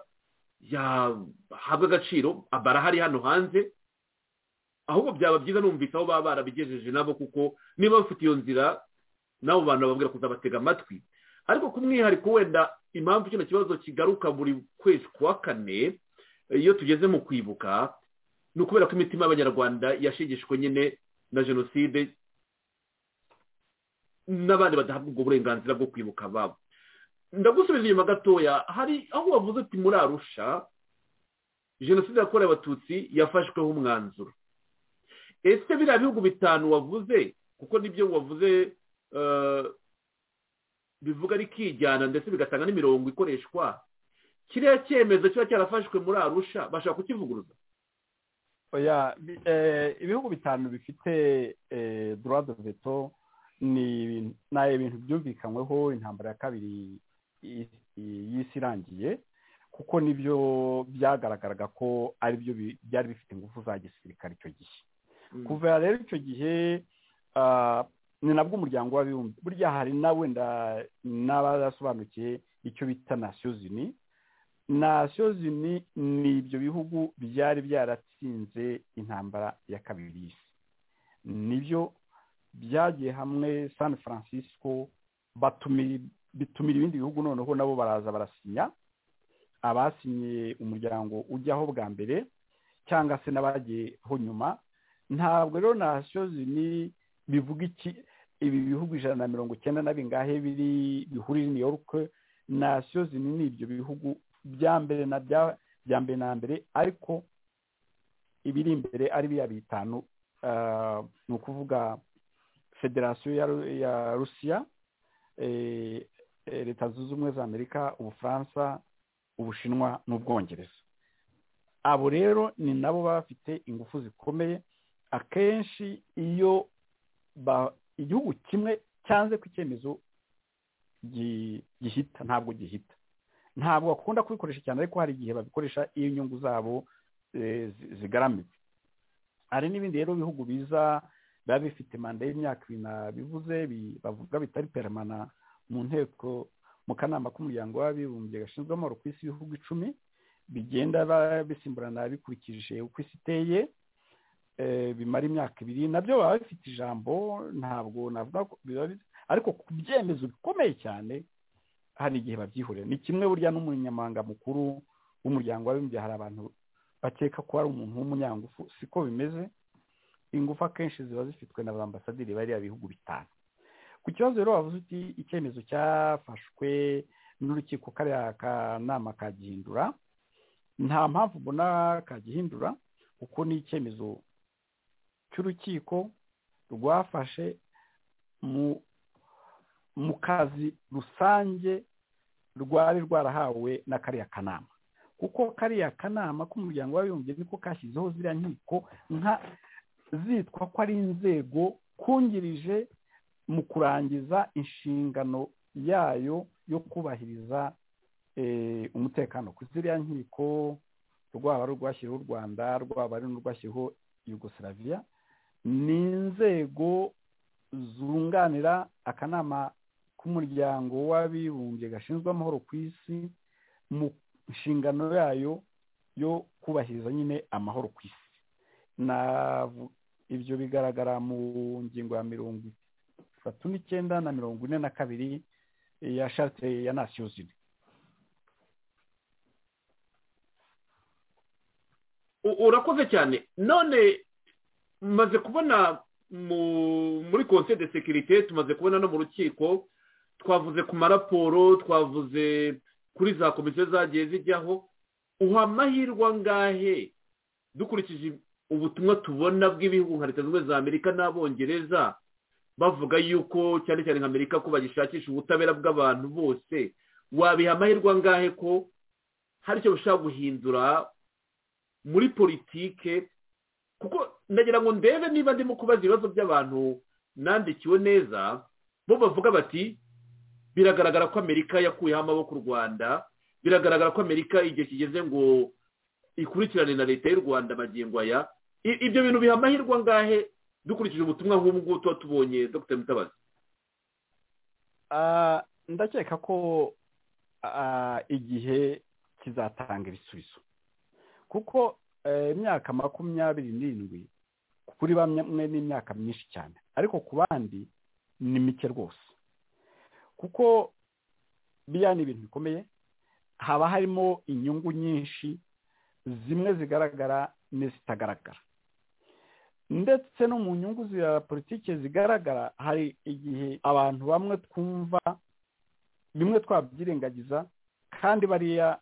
yahabwa agaciro, barahari hano hanze. ahubwo byaba byiza numvise aho baba barabigejeje nabo, kuko niba bafite iyo nzira n'abo bantu bababwira kuzabatega amatwi. ariko ku mwihariko wenda impamvu kino kibazo kigaruka buri kwezi kwa kane iyo tugeze mu kwibuka, ni ukubera ko imitima y'abanyarwanda yashegeshwe nyine na jenoside, n'abandi badahabwa ubwo burenganzira bwo kwibuka babo. ndagusubiza inyuma gatoya, hari aho wavuze uti muri Arusha jenoside yakorewe abatutsi yafashweho umwanzuro. ese biriya bihugu bitanu wavuze, kuko nibyo wavuze bivuga ari kijyana ndetse bigatanga n'imirongo ikoreshwa, kiriya cyemezo kiba cyarafashwe muri Arusha bashaka kukivuguruza? ibihugu bitanu bifite droit de veto ni ibintu byumvikanyweho intambara ya kabiri y'isi irangiye, kuko nibyo byagaragaraga ko ari byo byari bifite ingufu za gisirikare icyo gihe. kuva rero icyo gihe ni nabwo umuryango w'abibumbye, burya hari na wenda n'abadasobanukiye icyo bita Nations Unies. Nations Unies ni ibyo bihugu byari byaratsinze intambara ya kabiri y'isi, nibyo byagiye hamwe San Francisco bitumira ibindi bihugu, noneho nabo baraza barasinya. abasinye umuryango ujyaho bwa mbere cyangwa se n'abagiyeho nyuma. ntabwo rero Nations Unies bivuga iki ibi bihugu 190 na bingahe bihurira New York. Nations Unies ni ibyo bihugu bya mbere na mbere, ariko ibiri imbere ari bya bitanu, ni ukuvuga Federasiyo ya Rusiya, Leta Zunze Ubumwe za Amerika, Ubufaransa, Ubushinwa n'Ubwongereza. abo rero ni nabo bafite ingufu zikomeye. akenshi iyo igihugu kimwe cyanze ku icyemezo gihita, ntabwo bakunda kubikoresha cyane, ariko hari igihe babikoresha iyo inyungu zabo zigaramiye. hari n'ibindi rero bihugu biza biba bifite manda y'imyaka 2 bivuze bavuga bitari permana mu nteko, mu kanama k'umuryango w'abibumbye gashinzwe amahoro ku isi, ibihugu 10 bigenda bisimburana bikurikije uko isi iteye, bimara imyaka 2, nabyo baba bifite ijambo. ntabwo navuga ko ariko ku byemezo bikomeye cyane hari igihe babyihurira. ni kimwe burya n'umunyamabanga mukuru w'umuryango w'abibumbye, hari abantu bakeka ko ari umuntu w'umunyangufu, siko bimeze. ingufu akenshi ziba zifitwe n'abambasaderi bariya bihugu bitanu. ku kibazo rero wavuze uti icyemezo cyafashwe n'urukiko kariya kanama kagihindura, nta mpamvu mbona kagihindura, kuko ni icyemezo cy'urukiko rwafashe mu kazi rusange rwari rwarahawe na kariya kanama, kuko kariya kanama k'umuryango w'abibumbye niko kashyizeho ziriya nkiko zitwa ko ari inzego kungirije mu kurangiza inshingano yayo yo kubahiriza umutekano ku ziriya nkiko, rwaba rwashyiriweho u Rwanda, rwaba ari n'urwashyiriweho Yugoslavia. ni inzego zunganira akanama k'umuryango w'abibumbye gashinzwe amahoro ku isi mu nshingano yayo yo kubahiriza nyine amahoro ku isi. Ibyo bigaragara mu ngingo ya 39 na 42 ya Charte ya Nations Unies. Urakoze cyane. None maze kubona muri Conseil de Sécurité, tumaze kubona no mu rukiko, twavuze ku maraporo, twavuze kuri za komisiyo zagiye zijyaho. Uha amahirwe angahe dukurikije ubutumwa tubona bw'ibihugu nka Leta Zunze Ubumwe za Amerika n'Abongereza bavuga yuko cyane cyane nka Amerika ko bagishakisha ubutabera bw'abantu bose? Wabiha amahirwe angahe ko hari icyo bashaka guhindura muri politike? Kuko ndagira ngo ndebe niba ndimo kubaza ibibazo by'abantu nandikiwe neza. Bo bavuga bati biragaragara ko Amerika yakuyeho amaboko u Rwanda, biragaragara ko Amerika igihe kigeze ngo ikurikirane na leta y'u Rwanda magingo aya. Ibyo bintu biha amahirwe angahe dukurikije ubutumwa nk'ubwo tuba tubonye, Dr. Mutabazi? Ndakeka ko igihe kizatanga ibisubizo, kuko imyaka 27 kuri bamwe n'imyaka myinshi cyane, ariko ku bandi ni mike rwose, kuko biya ni ibintu bikomeye. Haba harimo inyungu nyinshi, zimwe zigaragara n'izitagaragara, ndetse no mu nyungu za politiki zigaragara hari igihe abantu bamwe twumva bimwe twabyirengagiza, kandi bariya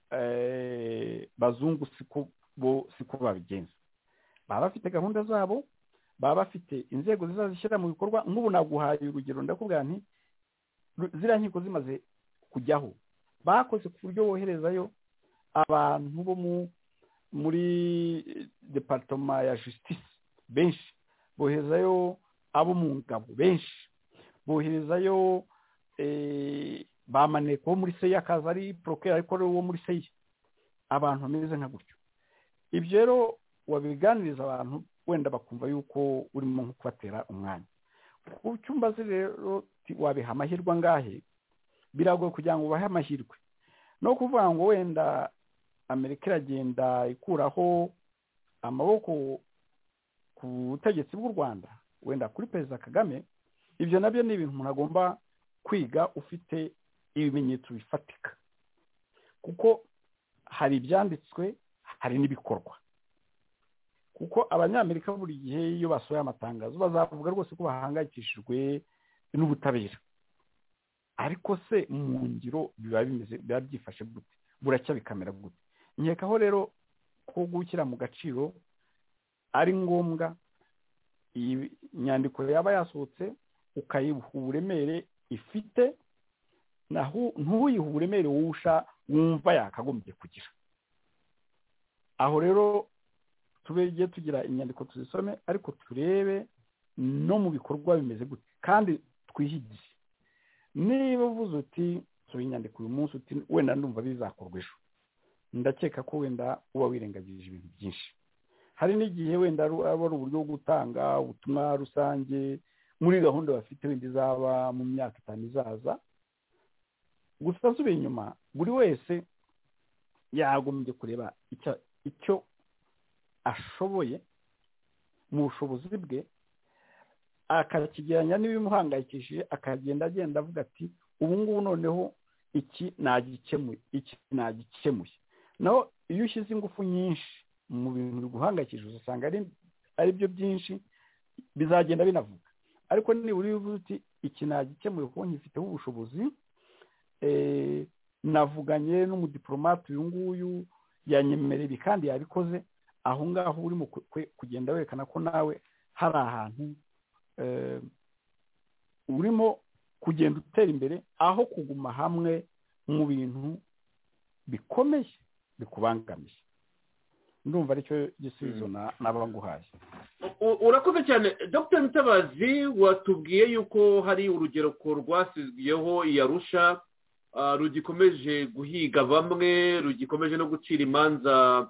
bazungu siko babigenza. Baba bafite gahunda zabo, baba bafite inzego zizazishyira mu bikorwa. Nk'ubu naguhaye urugero, ndakubwira nti ziriya nkiko zimaze kujyaho, bakoze ku buryo boherezayo abantu bo muri departement ya justice benshi, boherezayo abo mu ngabo benshi, boherezayo bamaneko wo muri seya, akaza ari procureur ariko wo muri seya, abantu bameze nka gutyo. Ibyo rero wabiganiriza abantu wenda bakumva yuko urimo nko kubatera umwanya. Ku cyumba rero wabiha amahirwe angahe? Biragoye kugira ngo ubahe amahirwe. No kuvuga ngo wenda Amerika iragenda ikuraho amaboko ku butegetsi bw'u Rwanda, wenda kuri Perezida Kagame, ibyo nabyo ni ibintu umuntu agomba kwiga ufite ibimenyetso bifatika, kuko hari ibyanditswe, hari n'ibikorwa. Kuko abanyamerika buri gihe iyo basohoye amatangazo bazavuga rwose ko bahangayikishijwe n'ubutabera, ariko se mu ngiro biba byifashe gute? Buracya bikamera gute? Nkekaho rero ko gushyira mu gaciro ari ngombwa. Iyi nyandiko yaba yasohotse ukayiha uburemere ifite, naho ntuyihe uburemere wumva yakagombye kugira. Aho rero tubege tugira inyandiko tuzisome, ariko turebe no mu bikorwa bimeze gute, kandi twihigiye. Niba uvuze uti sobe inyandiko uyu munsi, uti wenda ndumva bizakorwa ejo, ndakeka ko wenda uba wirengagije ibintu byinshi. Hari n'igihe wenda ari uburyo bwo gutanga ubutumwa rusange muri gahunda bafite wenda izaba mu myaka 5 izaza. Gusa nsubira inyuma, buri wese yagombye kureba icyo ashoboye mu bushobozi bwe, akakigeranya n'ibimuhangayikishije, akagenda agenda avuga ati ubu ngubu noneho iki nagikemuye, iki nagikemuye. Naho iyo ushyize ingufu nyinshi mu bintu biguhangayikishije, usanga ari byo byinshi bizagenda binavuga. Ariko nibura uvuze uti iki nagikemuye kuko nkifiteho ubushobozi, navuganye n'umudiplomate uyu nguyu yanyemerera ibi kandi yabikoze, aho ngaho urimo kugenda werekana ko nawe hari ahantu urimo kugenda utera imbere, aho kuguma hamwe mu bintu bikomeye bikubangamiye. Ndumva aricyo gisubizo nabanguhaye. Urakoze cyane Dr. Mutabazi. Watubwiye yuko hari urugereko rwasizweho i Arusha, rugikomeje guhiga bamwe, rugikomeje no gucira imanza.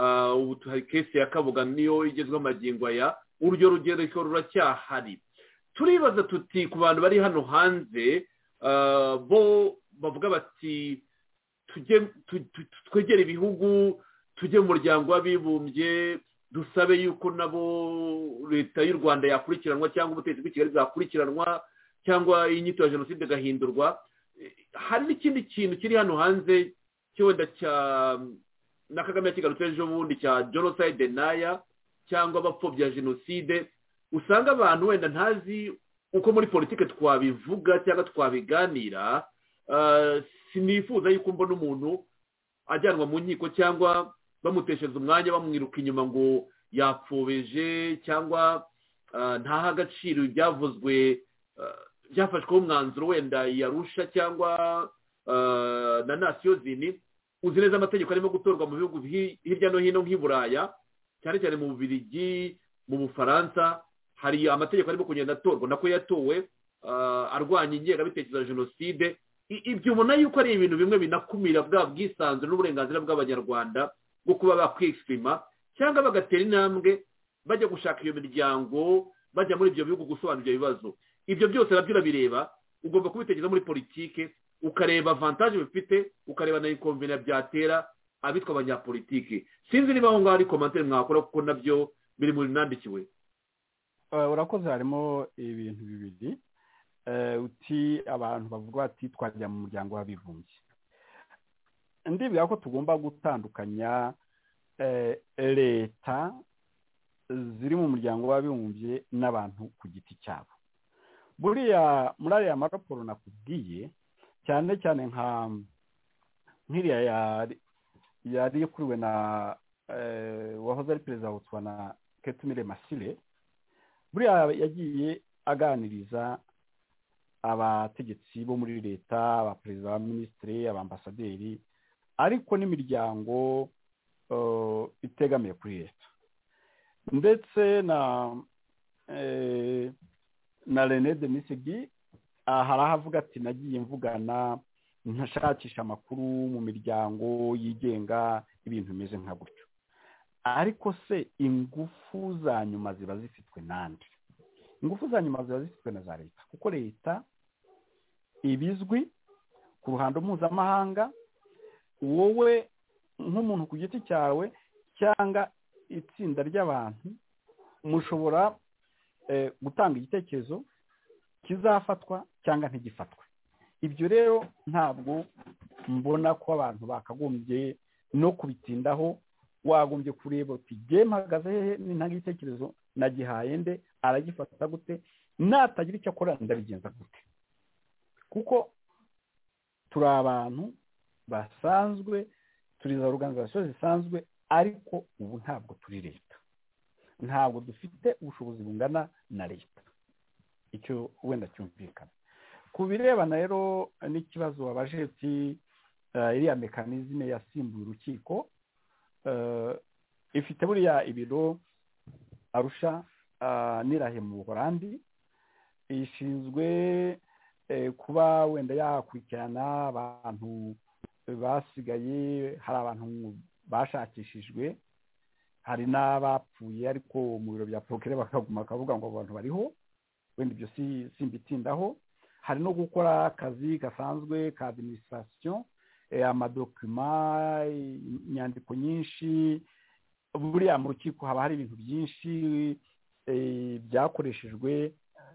Ubu hari kesi ya Kabuga niyo igezwe amagingo aya. Urugero rugereko ruracyahari. turibaza tuti ku bantu bari hano hanze bo bavuga bati twegere ibihugu tujye mu muryango w'abibumbye dusabe yuko nabo leta y'u Rwanda yakurikiranwa cyangwa ubutegetsi bw'ikigali bwakurikiranwa cyangwa inyito ya jenoside igahindurwa. Hari n'ikindi kintu kiri hano hanze cy'wenda na Kagame yakigarutse ejo bundi cya genocide denial cyangwa abapfobya jenoside. Usanga abantu wenda ntazi uko muri politike twabivuga cyangwa twabiganira. Sinifuza yuko mbona umuntu ajyanwa mu nkiko cyangwa bamuteshereza umwanya bamwiruka inyuma ngo yapfobeje cyangwa ntaha agaciro ibyavuzwe byafashweho umwanzuro wenda yarusha cyangwa na nasiyo zini. Uzi neza amategeko arimo gutorwa mu bihugu hirya no hino nk'i Buraya, cyane cyane mu Bubiligi, mu Bufaransa, hari amategeko arimo kugenda atorwa nako yatowe arwanya ingengabitekerezo ya jenoside. Ibyo ubona yuko ari ibintu bimwe binakumira bwa bwisanzure n'uburenganzira bw'abanyarwanda bwo kuba bakwexprima cyangwa bagatera intambwe bajya gushaka iyo miryango, bajya muri ibyo bihugu gusobanura ibyo bibazo. Ibyo byose nabyo urabireba, ugomba kubitekereza muri politike, ukareba avantage bifite, ukareba na inconvénient byatera abitwa abanyapolitike. Sinzi niba aho ngaho ari commentaire mwakora kuko nabyo biri muri nandikiwe. Urakoze, harimo ibintu bibiri. Uti abantu bavuga bati twajya mu muryango w'abibumbye. Ndibwira ko tugomba gutandukanya leta ziri mu muryango w'abibumbye n'abantu ku giti cyabo. Buriya muri ariya maraporo nakubwiye, cyane cyane nk'iriya yari yakuriwe na wahoze ari perezida wa Botswana Ketumire Masile, buriya yagiye aganiriza abategetsi bo muri leta, abaperezida, abaminisitiri, abambasaderi, ariko n'imiryango itegamiye kuri leta, ndetse na René Denisegi hari ahavuga ati nagiye mvugana ntashakisha amakuru mu miryango yigenga, ibintu bimeze nka gutyo. Ariko se ingufu za nyuma ziba zifitwe nande? Ingufu za nyuma ziba zifitwe na za leta, kuko leta ibizwi ku ruhando mpuzamahanga. Wowe nk'umuntu ku giti cyawe cyangwa itsinda ry'abantu mushobora gutanga igitekerezo kizafatwa cyangwa ntigifatwe. Ibyo rero ntabwo mbona ko abantu bakagombye no kubitindaho. Wagombye kureba uti jye mpagaze hehe, nintanga igitekerezo nagihaye nde, aragifata gute, natagira icyo akora ndabigenza gute? Kuko turi abantu basanzwe, turi za organization zisanzwe, ariko ubu ntabwo turi leta, ntabwo dufite ubushobozi bungana na leta. Icyo wenda cyumvikana. Ku birebana rero n'ikibazo wabaje uti iriya mekanizme yasimbuye urukiko, ifite buriya ibiro Arusha n'Irahe mu Buholandi, ishinzwe kuba wenda yakurikirana abantu basigaye. Hari abantu bashakishijwe, hari n'abapfuye, ariko mu biro bya procureur bakaguma bakavuga ngo abantu bariho, wenda ibyo simbitindaho. Hari no gukora akazi gasanzwe ka administration, amadokuma, inyandiko nyinshi. Buriya mu rukiko haba hari ibintu byinshi byakoreshejwe,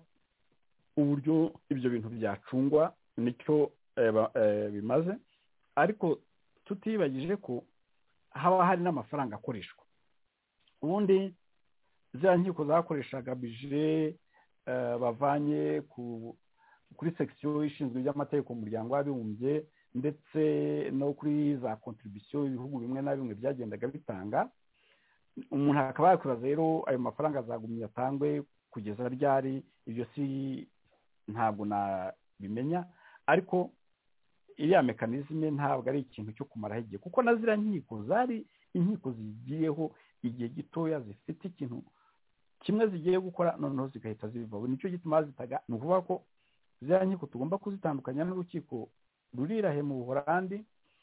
uburyo ibyo bintu byacungwa nicyo bimaze. Ariko tutibagije ko haba hari n'amafaranga akoreshwa. Ubundi ziriya nkiko zakoreshaga bije bavanye kuri section ishinzwe iby'amategeko mu muryango w'abibumbye, ndetse no kuri za contribution ibihugu bimwe na bimwe byagendaga bitanga. Umuntu akaba yakwibaza rero ayo mafaranga azagumya atangwe kugeza ryari? Ibyo ntabwo nabimenya, ariko iriya mekanizme ntabwo ari ikintu cyo kumaraho igihe, kuko na ziriya nkiko zari inkiko zigiyeho igihe gitoya, zifite ikintu kimwe zigiye gukora, noneho zigahita zivaho. Nicyo gituma zitaga. Ni ukuvuga ko ziriya nkiko tugomba kuzitandukanya n'urukiko rurirahe mu Buholandi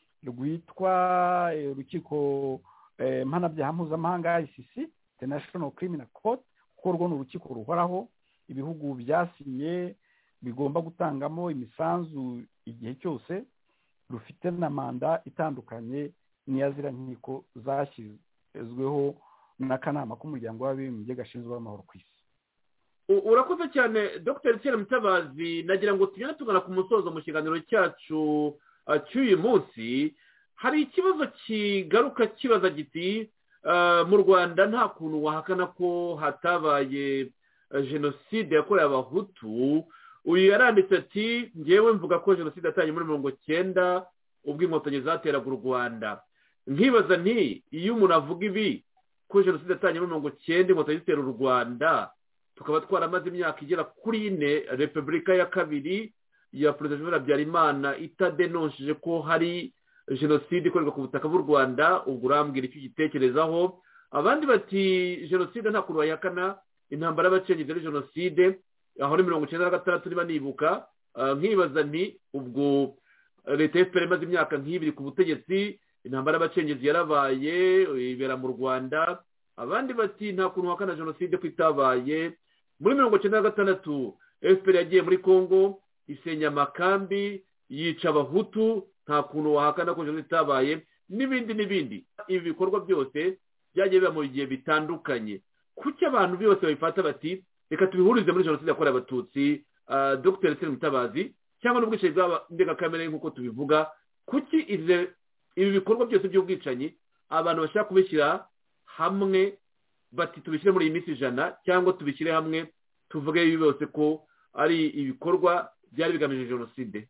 rwitwa urukiko mpanabyaha mpuzamahanga ICC, International Criminal Court, kuko rwo ni urukiko ruhoraho. ibihugu byasinye bigomba gutangamo imisanzu igihe cyose rufite na manda itandukanye n'iya ziriya nkiko zashyizweho n'akanama k'umuryango w'abibumbye gashinzwe amahoro ku isi. urakoze cyane Dr. Etienne Mutabazi. nagira ngo tugende tugana ku musozo mu kiganiro cyacu cy'uyu munsi. hari ikibazo kigaruka kibaza giti mu Rwanda nta kuntu wahakana ko hatabaye jenoside yakorewe abahutu. uyu yaranditse ati ngewe mvuga ko jenoside yatangiye muri 1990 ubwo inkotanyi zateraga u Rwanda. nkibaza nti iyo umuntu avuga ibi ko jenoside yatangiye muri 1990 inkotanyi zitera u Rwanda, tukaba twaramaze imyaka igera kuri 4 repubulika ya kabiri ya perezida Juvenal Habyarimana itadenonshije ko hari jenoside ikorerwa ku butaka bw'u Rwanda, ubwo urambwira icyo ugitekerezaho. abandi bati jenoside nta kuntu wayihakana, intambara y'abacengezi ari jenoside, aho ni 1996 niba nibuka. nkibaza nti ubwo leta y'FPR imaze imyaka nk'ibiri ku butegetsi, intambara y'abacengezi yarabaye ibera mu Rwanda. abandi bati nta kuntu wahakana jenoside ko itabaye. muri 1996 FPR yagiye muri Congo isenya amakambi yica abahutu, nta kuntu wahakana ko jenoside itabaye, n'ibindi n'ibindi. ibi bikorwa byose byagiye biba mu gihe bitandukanye. kuki abantu bose babifata bati reka tubihurize muri jenoside yakorewe abatutsi? Dr. Etienne Mutabazi, cyangwa n'ubwicanyi bw'indengakamere nk'uko tubivuga, kuki ibi bikorwa byose by'ubwicanyi abantu bashaka kubishyira hamwe bati tubishyire muri iyi minsi 100 cyangwa tubishyire hamwe tuvuge ibi byose ko ari ibikorwa byari bigamije jenoside?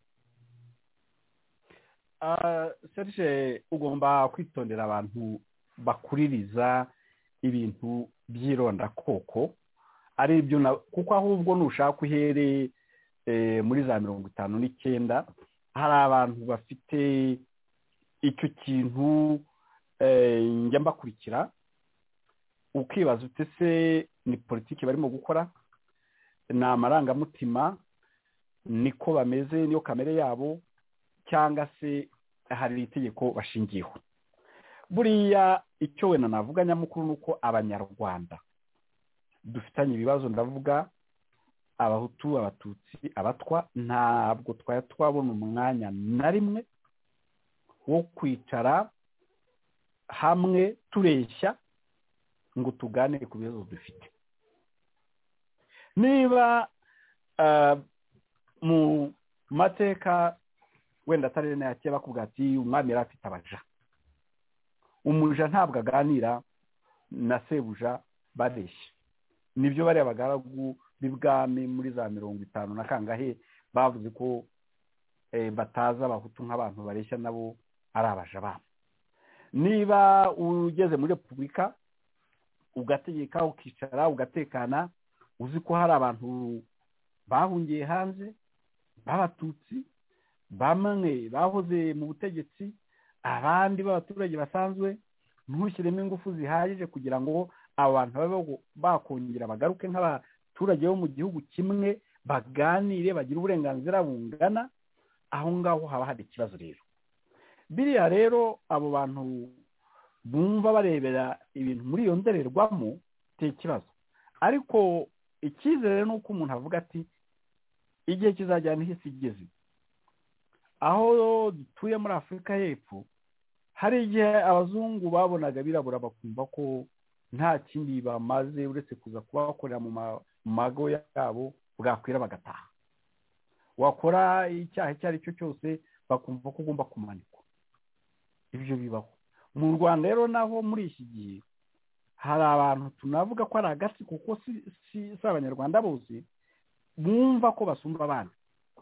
Serge, ugomba kwitondera abantu bakuririza ibintu by'irondakoko ari ibyo, kuko ahubwo nushaka uhere muri za 59 hari abantu bafite icyo kintu njya mbakurikira, ukibaza ute se ni politiki barimo gukora, ni amarangamutima, niko bameze, niyo kamere yabo, cyangwa se hari itegeko bashingiyeho? buriya icyo wenda navuga nyamukuru ni uko abanyarwanda dufitanye ibibazo, ndavuga abahutu, abatutsi, abatwa, ntabwo twari twabona umwanya na rimwe wo kwicara hamwe tureshya ngo tuganire ku bibazo dufite. niba mu mateka wenda atari nayake bakubwira ati umwami yari afite abaja, umuja ntabwo aganira na sebuja bareshya. nibyo bari abagaragu b'ibwami muri za 50 na kangahe bavuze ko bataza abahutu nk'abantu bareshya nabo ari abaja babo. niba ugeze muri repubulika ugategeka ukicara ugatekana, uzi ko hari abantu bahungiye hanze b'abatutsi, bamwe bahoze mu butegetsi, abandi b'abaturage basanzwe, ntushyiremo ingufu zihagije kugira ngo abantu babe bakongera bagaruke nk'abaturage bo mu gihugu kimwe, baganire, bagire uburenganzira bungana, aho ngaho haba hari ikibazo. rero biriya rero abo bantu bumva barebera ibintu muri iyo ndorerwamo biteye ikibazo. ariko icyizere ni uko umuntu avuga ati igihe kizajyana ihisi igeze. aho dutuye muri Afurika y'Epfo, hari igihe abazungu babonaga birabura bakumva ko nta kindi bamaze uretse kuza kubakorera mu mago yabo, bwakwira bagataha. wakora icyaha icyo ari cyo cyose bakumva ko ugomba kumanikwa. ibyo bibaho mu Rwanda. rero naho muri iki gihe hari abantu tunavuga ko ari agasi, kuko si abanyarwanda bose bumva ko basumba abandi,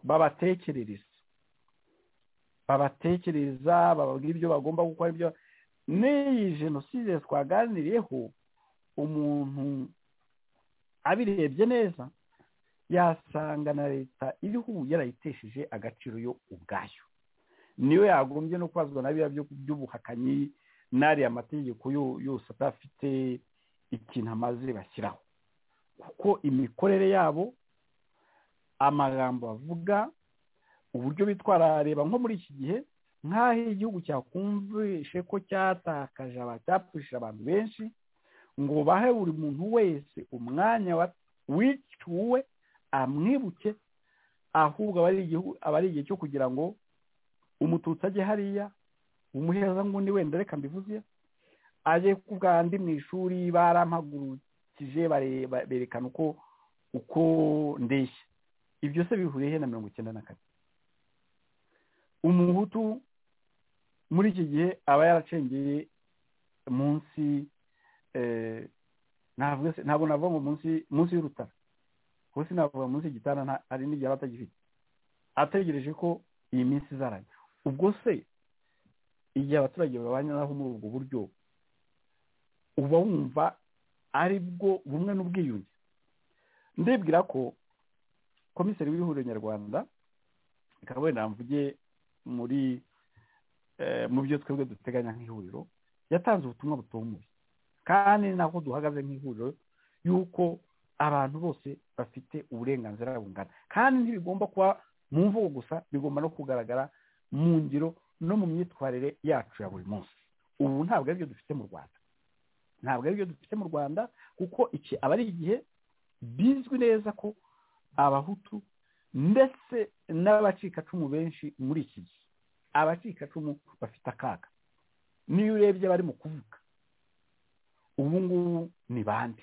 babatekereza, bababwira ibyo bagomba gukora. ibyo n'iyi jenoside twaganiriyeho, umuntu abirebye neza yasanga na leta iriho yarayitesheje agaciro yo ubwayo. niyo yagombye no kubazwa na biriya by'ubuhakanyi n'ariya amategeko yose adafite ikintu amaze bashyiraho, kuko imikorere yabo, amagambo bavuga, uburyo bitwara, reba nko muri iki gihe nk'aho igihugu cyakumvishe ko cyapfushije abantu benshi, ngo bahe buri muntu wese umwanya wiciwe amwibuke, ahubwo aba ari igihe cyo kugira ngo umututsi ajye hariya umuheza ngundi wenda reka mbivuze aje kuvuga andi mu ishuri barampagurukije berekana uko ndeshya. Ibyo se bihuriye he na 1994? Umuhutu muri iki gihe aba yaracengeye munsi ntabwo navuga ngo munsi y'urutara, kuko sinavuga munsi y'igitanda, hari n'igihe batagifite, ategereje ko iyi minsi izaranya. Ubwo se igihe abaturage babanye naho muri ubwo buryo, uba wumva ari bwo bumwe n'ubwiyunge? Ndibwira ko komiseri w'ihuriro nyarwanda, ikaba wenda mvuge mu byo twebwe duteganya nk'ihuriro, yatanze ubutumwa butumuye, kandi nako duhagaze nk'ihuriro yuko abantu bose bafite uburenganzira bungana, kandi ntibigomba kuba mu mvugo gusa, bigomba no kugaragara mu ngiro no mu myitwarire yacu ya buri munsi. Ubu ntabwo aribyo dufite mu Rwanda, kuko iki aba ari igihe bizwi neza ko abahutu ndetse n'abacikacumu benshi muri iki gihe, abacikacumu bafite akaga. Niyo urebye bari mu kuvuga ubu ngubu ni bande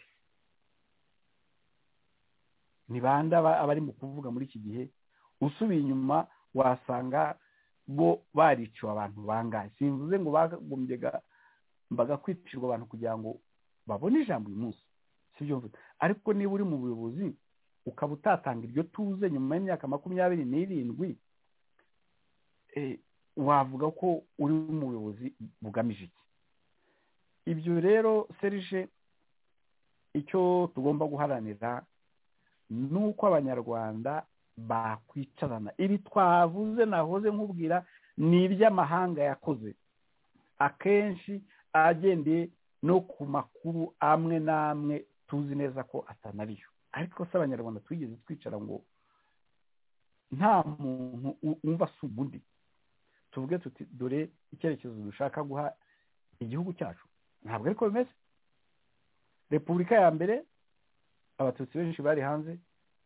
abari mu kuvuga muri iki gihe, usubiye inyuma wasanga bo bariciwe abantu bangahe. Simvuze ngo bagakwicirwa abantu kugira ngo babone ijambo uyu munsi, sibyo mvuze, ariko niba uri mu buyobozi ukaba utatanga iryo tuze nyuma y'imyaka 27, wavuga ko uri mu buyobozi bugamije iki? Ibyo rero Serge, icyo tugomba guharanira ni uko abanyarwanda bakwicarana. Ibi twavuze nahoze nkubwira ni iby'amahanga yakoze, akenshi agendeye no ku makuru amwe n'amwe tuzi neza ko atanariyo. Ariko se abanyarwanda twigeze twicara ngo nta muntu umva si ubundi tuvuge tuti dore icyerekezo dushaka guha igihugu cyacu? Ntabwo ariko bimeze. Repubulika ya mbere abatutsi benshi bari hanze,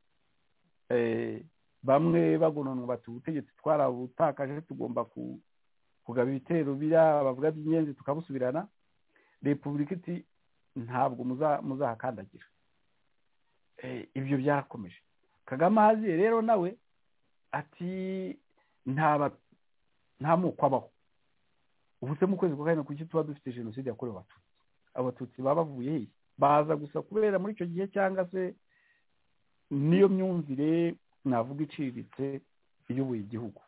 bamwe bagononwa bati ubutegetsi twarabutakaje, tugomba kugaba ibitero bavuga by'inyenzi tukabusubirana. Repubulika iti ntabwo muzahakandagira. Ibyo byarakomeje. Kagame ahaziye rero nawe ati nta moko abaho. Ubu se mu kwezi kwa kane kuki tuba dufite jenoside yakorewe abatutsi baba bavuye he? Baza gusa kubera muri icyo gihe, cyangwa se niyo myumvire navuga iciriritse iyoboye igihugu?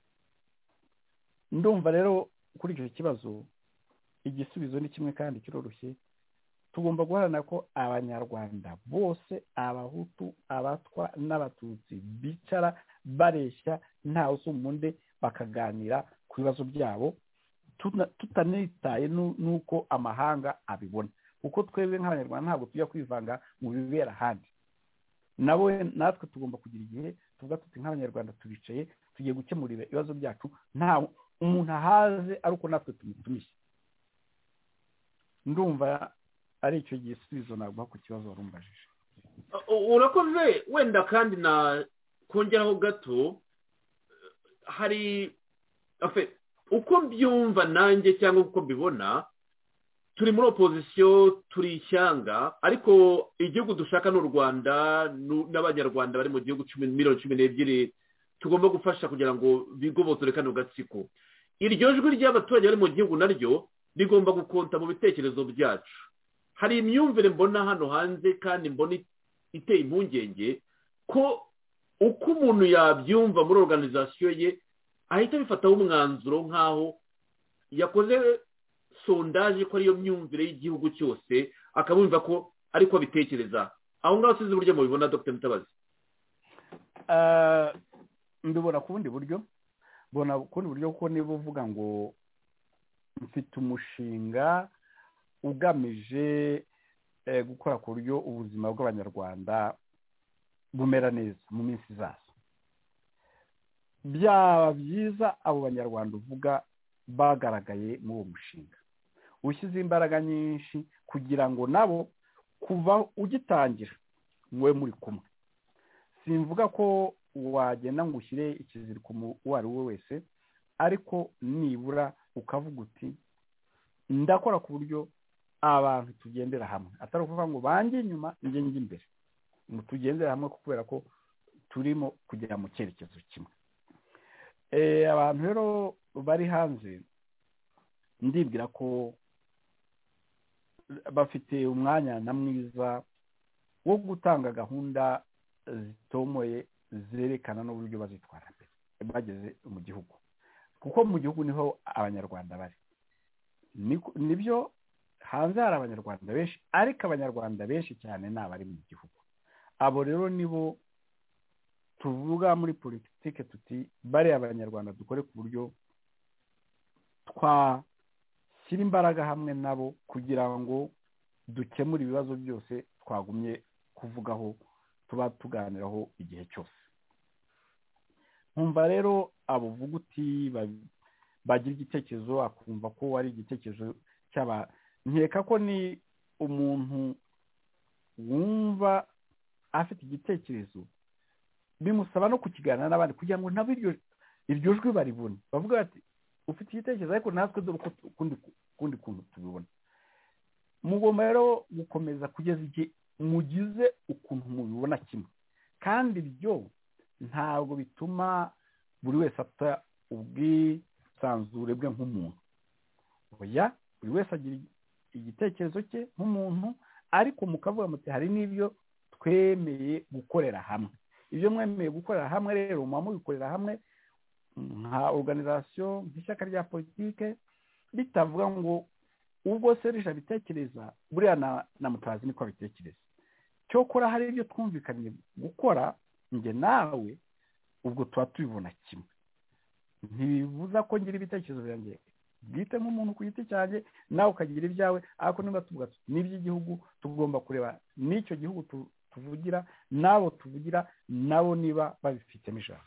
Ndumva rero kuri icyo kibazo igisubizo ni kimwe kandi kiroroshye. Tugomba guharanira ko abanyarwanda bose, abahutu, abatwa n'abatutsi, bicara bareshya ntawe usumunde, bakaganira ku bibazo byabo tutanitaye n'uko amahanga abibona, kuko twebwe nk'abanyarwanda ntabwo tujya kwivanga mu bibera ahandi. Natwe tugomba kugira igihe tuvuga tuti nk'abanyarwanda turicaye tugiye gukemurira ibibazo byacu, nta umuntu ahaze ari uko natwe tumutumiye. Ndumva ari icyo gisubizo naguha ku kibazo warumbajije. Urakoze. Wenda kandi na kongeraho gato, hari uko mbyumva nanjye cyangwa uko mbibona, turi muri opozisiyo, turi ishyanga, ariko igihugu dushaka n'u Rwanda n'abanyarwanda bari mu gihugu miliyoni 12 tugomba gufasha kugira ngo bigobotore kano gatsiko. Iryo jwi ry'abaturage bari mu gihugu naryo rigomba gukonta mu bitekerezo byacu. Hari imyumvire mbona hano hanze kandi mbona iteye impungenge ko uko umuntu yabyumva muri organization ye ahita bifataho umwanzuro nk'aho yakoze sondage ko ariyo myumvire y'igihugu cyose, akabumva ko ariko bitekereza. Aho ngaho sizi uburyo mubibona Dr. Mutabazi? Ndubona ku bundi buryo, kuko niba uvuga ngo mfite umushinga ugamije gukora ku buryo ubuzima bw'abanyarwanda bumera neza mu minsi izaza, byaba byiza abo banyarwanda uvuga bagaragaye muri uwo mushinga, ushyize imbaraga nyinshi kugira ngo nabo kuva ugitangira mwe muri kumwe. Simvuga ko wagenda ngo ushyire ikiziriko uwo ari we wese, ariko nibura ukavuga uti ndakora ku buryo abantu tugendera hamwe, atari ukuvuga ngo banjye inyuma njye imbere, tugendera hamwe kubera ko turimo kugera mu cyerekezo kimwe. Abantu rero bari hanze ndibwira ko bafite umwanya na mwiza wo gutanga gahunda zitomoye zerekana n'uburyo bazitwara mbere bageze mu gihugu, kuko mu gihugu niho abanyarwanda bari. Nibyo hanze hari abanyarwanda benshi, ariko abanyarwanda benshi cyane ni abari mu gihugu. Abo rero nibo tuvuga muri politike tuti bari abanyarwanda dukore ku buryo twashyira imbaraga hamwe nabo kugira ngo dukemure ibibazo byose twagumye kuvugaho tuba tuganiraho igihe cyose. Nkumva rero abo uvuga uti bagira igitekerezo akumva ko ari igitekerezo cy'aba, nkeka ko ni umuntu wumva afite igitekerezo bimusaba no kukiganira n'abandi kugira ngo nabo iryo jwi baribone, bavuga bati ufite igitekerezo ariko natwe dore uko kundi kuntu tubibona. Mugomba rero gukomeza kugeza igihe mugize ukuntu mubibona kimwe, kandi ibyo ntabwo bituma buri wese ata ubwisanzure bwe nk'umuntu. Oya, buri wese agira igitekerezo cye nk'umuntu, ariko mukavuga muti hari n'ibyo twemeye gukorera hamwe. Ibyo mwemeye gukorera hamwe rero muba mubikorera hamwe nka organization, nk'ishyaka rya politike, bitavuga ngo ubwo Serge abitekereza buriya na Mutabazi niko abitekereza. Cyokora hari ibyo twumvikanye gukora nge nawe, ubwo tuba tubibona kimwe. Ntibibuza ko ngira ibitekerezo byanjye bwite nk'umuntu ku giti cyanjye, nawe ukagira ibyawe, ariko niba tuvuga n'iby'igihugu tugomba kureba n'icyo gihugu tuvugira, nabo tuvugira nabo niba babifitemo ijambo.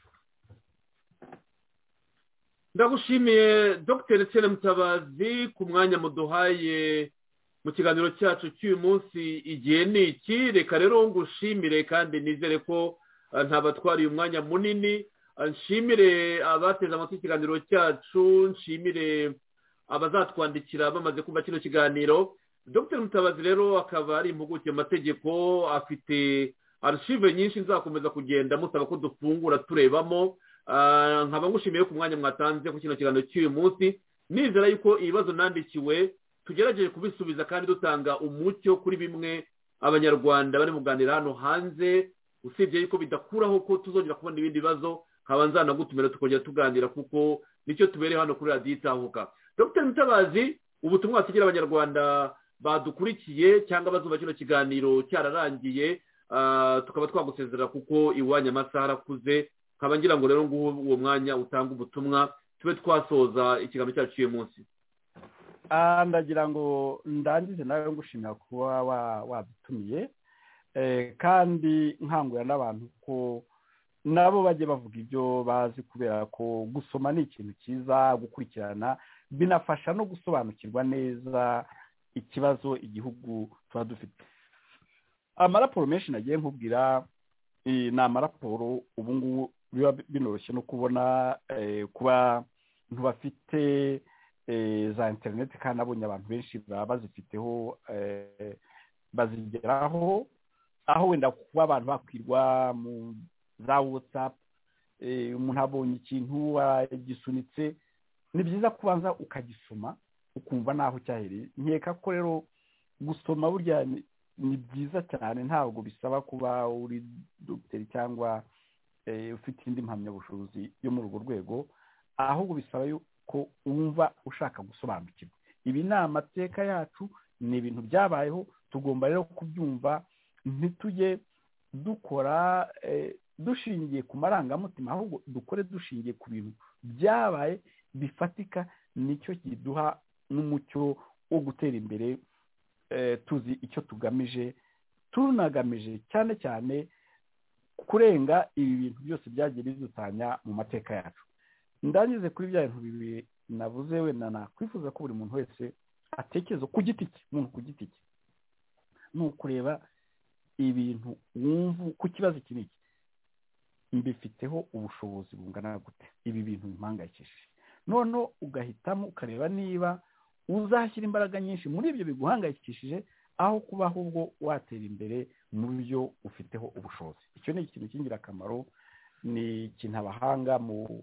Ndagushimiye Dr. Etienne Mutabazi ku mwanya muduhaye mu kiganiro cyacu cy'uyu munsi igihe ni iki. Reka rero ngushimire kandi nizere ko ntabatwariye umwanya munini. Nshimire abateze amatwi ikiganiro cyacu, nshimire abazatwandikira bamaze kumva kino kiganiro. Dr. Mutabazi rero akaba ari impuguke mu mategeko, afite archive nyinshi nzakomeza kugenda musaba ko dufungura turebamo. Nkaba ngushimiye ku mwanya mwatanze ku kino kiganiro cy'uyu munsi. Nizera yuko ibibazo nandikiwe tugerageje kubisubiza kandi dutanga umucyo kuri bimwe abanyarwanda bari muganira hano hanze, usibye yuko bidakuraho ko tuzongera kubona ibindi bibazo nkaba nzanagutumira tukongera tuganira, kuko nicyo tubereye hano kuri radiyo Itahuka. Dr. Mutabazi, ubutumwa wasigira abanyarwanda badukurikiye cyangwa bazumva kino kiganiro cyararangiye, tukaba twagusezerera kuko iwanya amasaha arakuze. Nkaba ngira ngo rero nguwo uwo mwanya utanga ubutumwa tube twasoza ikiganiro cyacu cy'uyu munsi. Ndagira ngo ndangize nawe ngushimira kuba wadutumiye, kandi nkangurira n'abantu ko nabo bajye bavuga ibyo bazi, kubera ko gusoma ni ikintu cyiza, gukurikirana binafasha no gusobanukirwa neza ikibazo igihugu tuba dufite. Amaraporo menshi nagiye nkubwira ni amaraporo ubu ngubu biba binoroshye no kubona, kuba ntibafite za interineti, kandi abonye abantu benshi baba bazifiteho bazigeraho, aho wenda kuba abantu bakwirwa mu za WhatsApp, umuntu abonye ikintu gisunitse, ni byiza kubanza ukagisoma ukumva naho cyahereye. Nkeka ko rero gusoma burya ni byiza cyane, ntabwo bisaba kuba uri dogiteri cyangwa ufite indi mpamyabushobozi yo muri urwo rwego, ahubwo bisaba ko wumva ushaka gusobanukirwa. Ibi ni amateka yacu, ni ibintu byabayeho, tugomba rero kubyumva, ntitujye dukora dushingiye ku marangamutima, ahubwo dukore dushingiye ku bintu byabaye bifatika. Nicyo kiduha n'umucyo wo gutera imbere, tuzi icyo tugamije, tunagamije cyane cyane kurenga ibi bintu byose byagiye bizutanya mu mateka yacu. Ndangize kuri bya bintu bibiri navuze, wenda nakwifuza ko buri muntu wese atekereza ku giti cye, umuntu ku giti cye, ni ukureba ibintu wumva ku kibazo iki n'iki mbifiteho ubushobozi bungana gute, ibi bintu bimpangayikishije, noneho ugahitamo ukareba niba uzashyira imbaraga nyinshi muri ibyo biguhangayikishije aho kuba ahubwo watera imbere mu byo ufiteho ubushobozi. Icyo ni ikintu cy'ingirakamaro, ni ikintu abahanga mu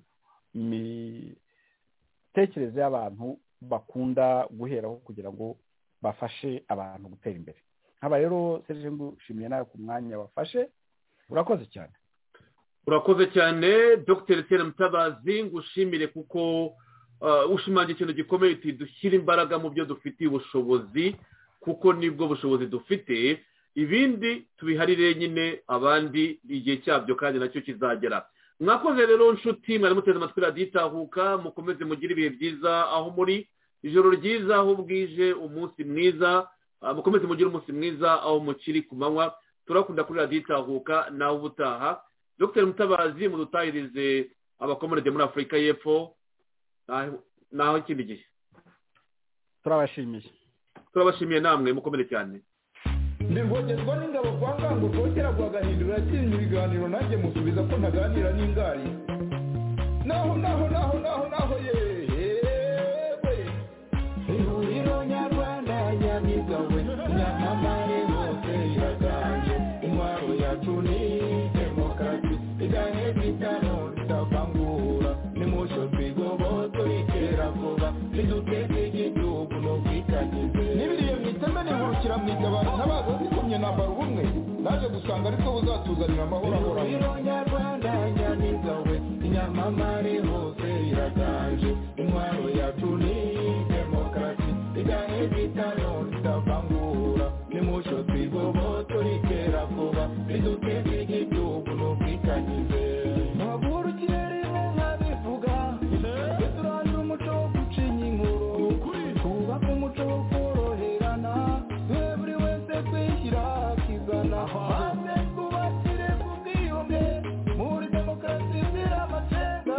mitekerereze y'abantu bakunda guheraho kugira ngo bafashe abantu gutera imbere. Haba rero Serge ngushimiye nawe ku mwanya wafashe, urakoze cyane. Urakoze cyane Dr. Etienne Mutabazi, ngushimire kuko ushimangira ikintu gikomeye uti dushyira imbaraga mu byo dufitiye ubushobozi kuko nibwo bushobozi dufite, ibindi tubiharire nyine abandi igihe cyabyo kandi nacyo kizagera. Mwakoze rero nshuti, mwari muteze amatwi radiyo Itahuka, mukomeze mugire ibihe byiza aho muri, ijoro ryiza aho bwije, umunsi mwiza, mukomeze mugire umunsi mwiza aho mukiri ku manywa. Turakunda kuri radiyo Itahuka, nawe ubutaha. Dr. Mutabazi, mudutahirize abakomerede muri Afurika y'Epfo naho ikindi gihe. Turabashimiye namwe, mukomere cyane. Ndirwogezwa n'ingabo kwa ngango rwogera rwagahindura kintu ibiganiro nanjye musubiza ko ntaganira n'ingari. Naho yewe ihuriro nyarwanda nyamigawe nyamamare hose iraganje intwaro yacu ni demokarasi igahe bitano ritavangura nimusho twigoboto itera vuba riduteze igihugu no kwitagize n'ibiriye mwiteme nihurukira mwitabara n'abaza zikomye nambara ubumwe naje gusanga ariko buzatuzanira amahoro ahoraho. Ihuriro nyarwanda nyamigawe inyamamare hose iraganje intwaro yacu ni demokarasi igahe bitano ritavangura nimusho twigoboto ritera vuba riduteze igihugu no kwitagize ntabura ikirere nkabivuga turandura umuco wo gucinya inkuru twubaka umuco wo koroherana buri wese kwishyira akizana maze twubakire ku bwiyunge muri demokarasi izira amacenga.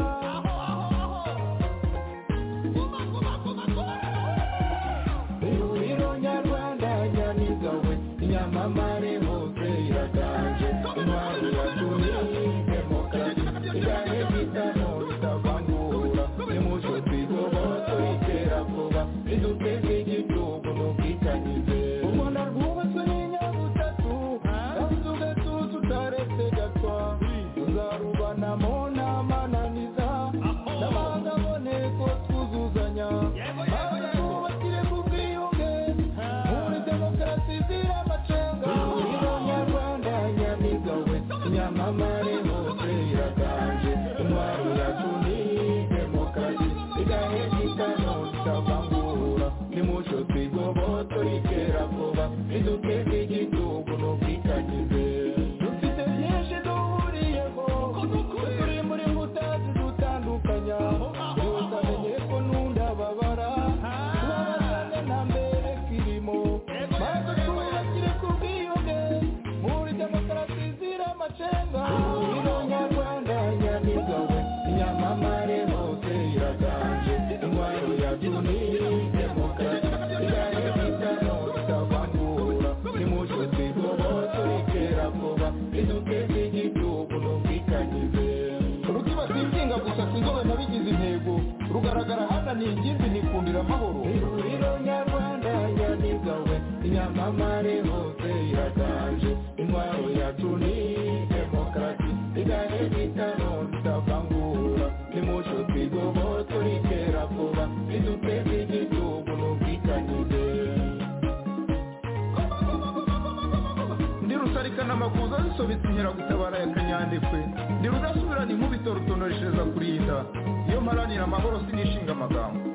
Ihuriro nyarwanda nyamigawe inyamamare hose iraganje intwaro yacu ni demokarasi igahe bitano ritavangura nimusho twigoboto itera vuba riduteze igihugu no kwitagize. U Rwanda rwubatswe n'inyabutatu kandi ugatuza utaretse gatwa tuzarubanamo n'amananiza n'amahanga aboneko twuzuzanya maze twubakire ku bwiyunge muri demokarasi izira amacenga. Ihuriro nyarwanda nyamigawe inyamamare hose iraganje intwaro yacu ni demokarasi igahe bitano ritavangura nimusho twigoboto ritera vuba riduteze igihugu no kwitagize. Dufite byinshi duhuriyeho turi muri mbuta zidutandukanya yose amenye ko nundababara tubabazane nta mbere kirimo maze twubakire ku bwiyunge muri demokarasi izira amacenga. Ihuriro nyarwanda nyamigawe inyamamare hose iraganje intwaro yacu ni demokarasi igahe bitano ritavangura nimusho twigoboto ritera vuba riduteze igihugu no kwitagize. Rukiba singinga gusa sinzobe nabigize intego rugaragara hana ni ingimbi nikundira amahoro. Ihuriro nyarwanda nyamigawe inyamamare hose iraganje intwaro yacu ni demokarasi igahe bitano ritavangura nimusho twigoboto ritera vuba riduteze igihugu no kwitagize. Ndi rusarikana amakuza zisobetse inkeragutabara ya kanyandekwe ndi rudasubirana inkubito rutonoreshereza kurinda iyo mparanira amahoro sinishinga amagambo.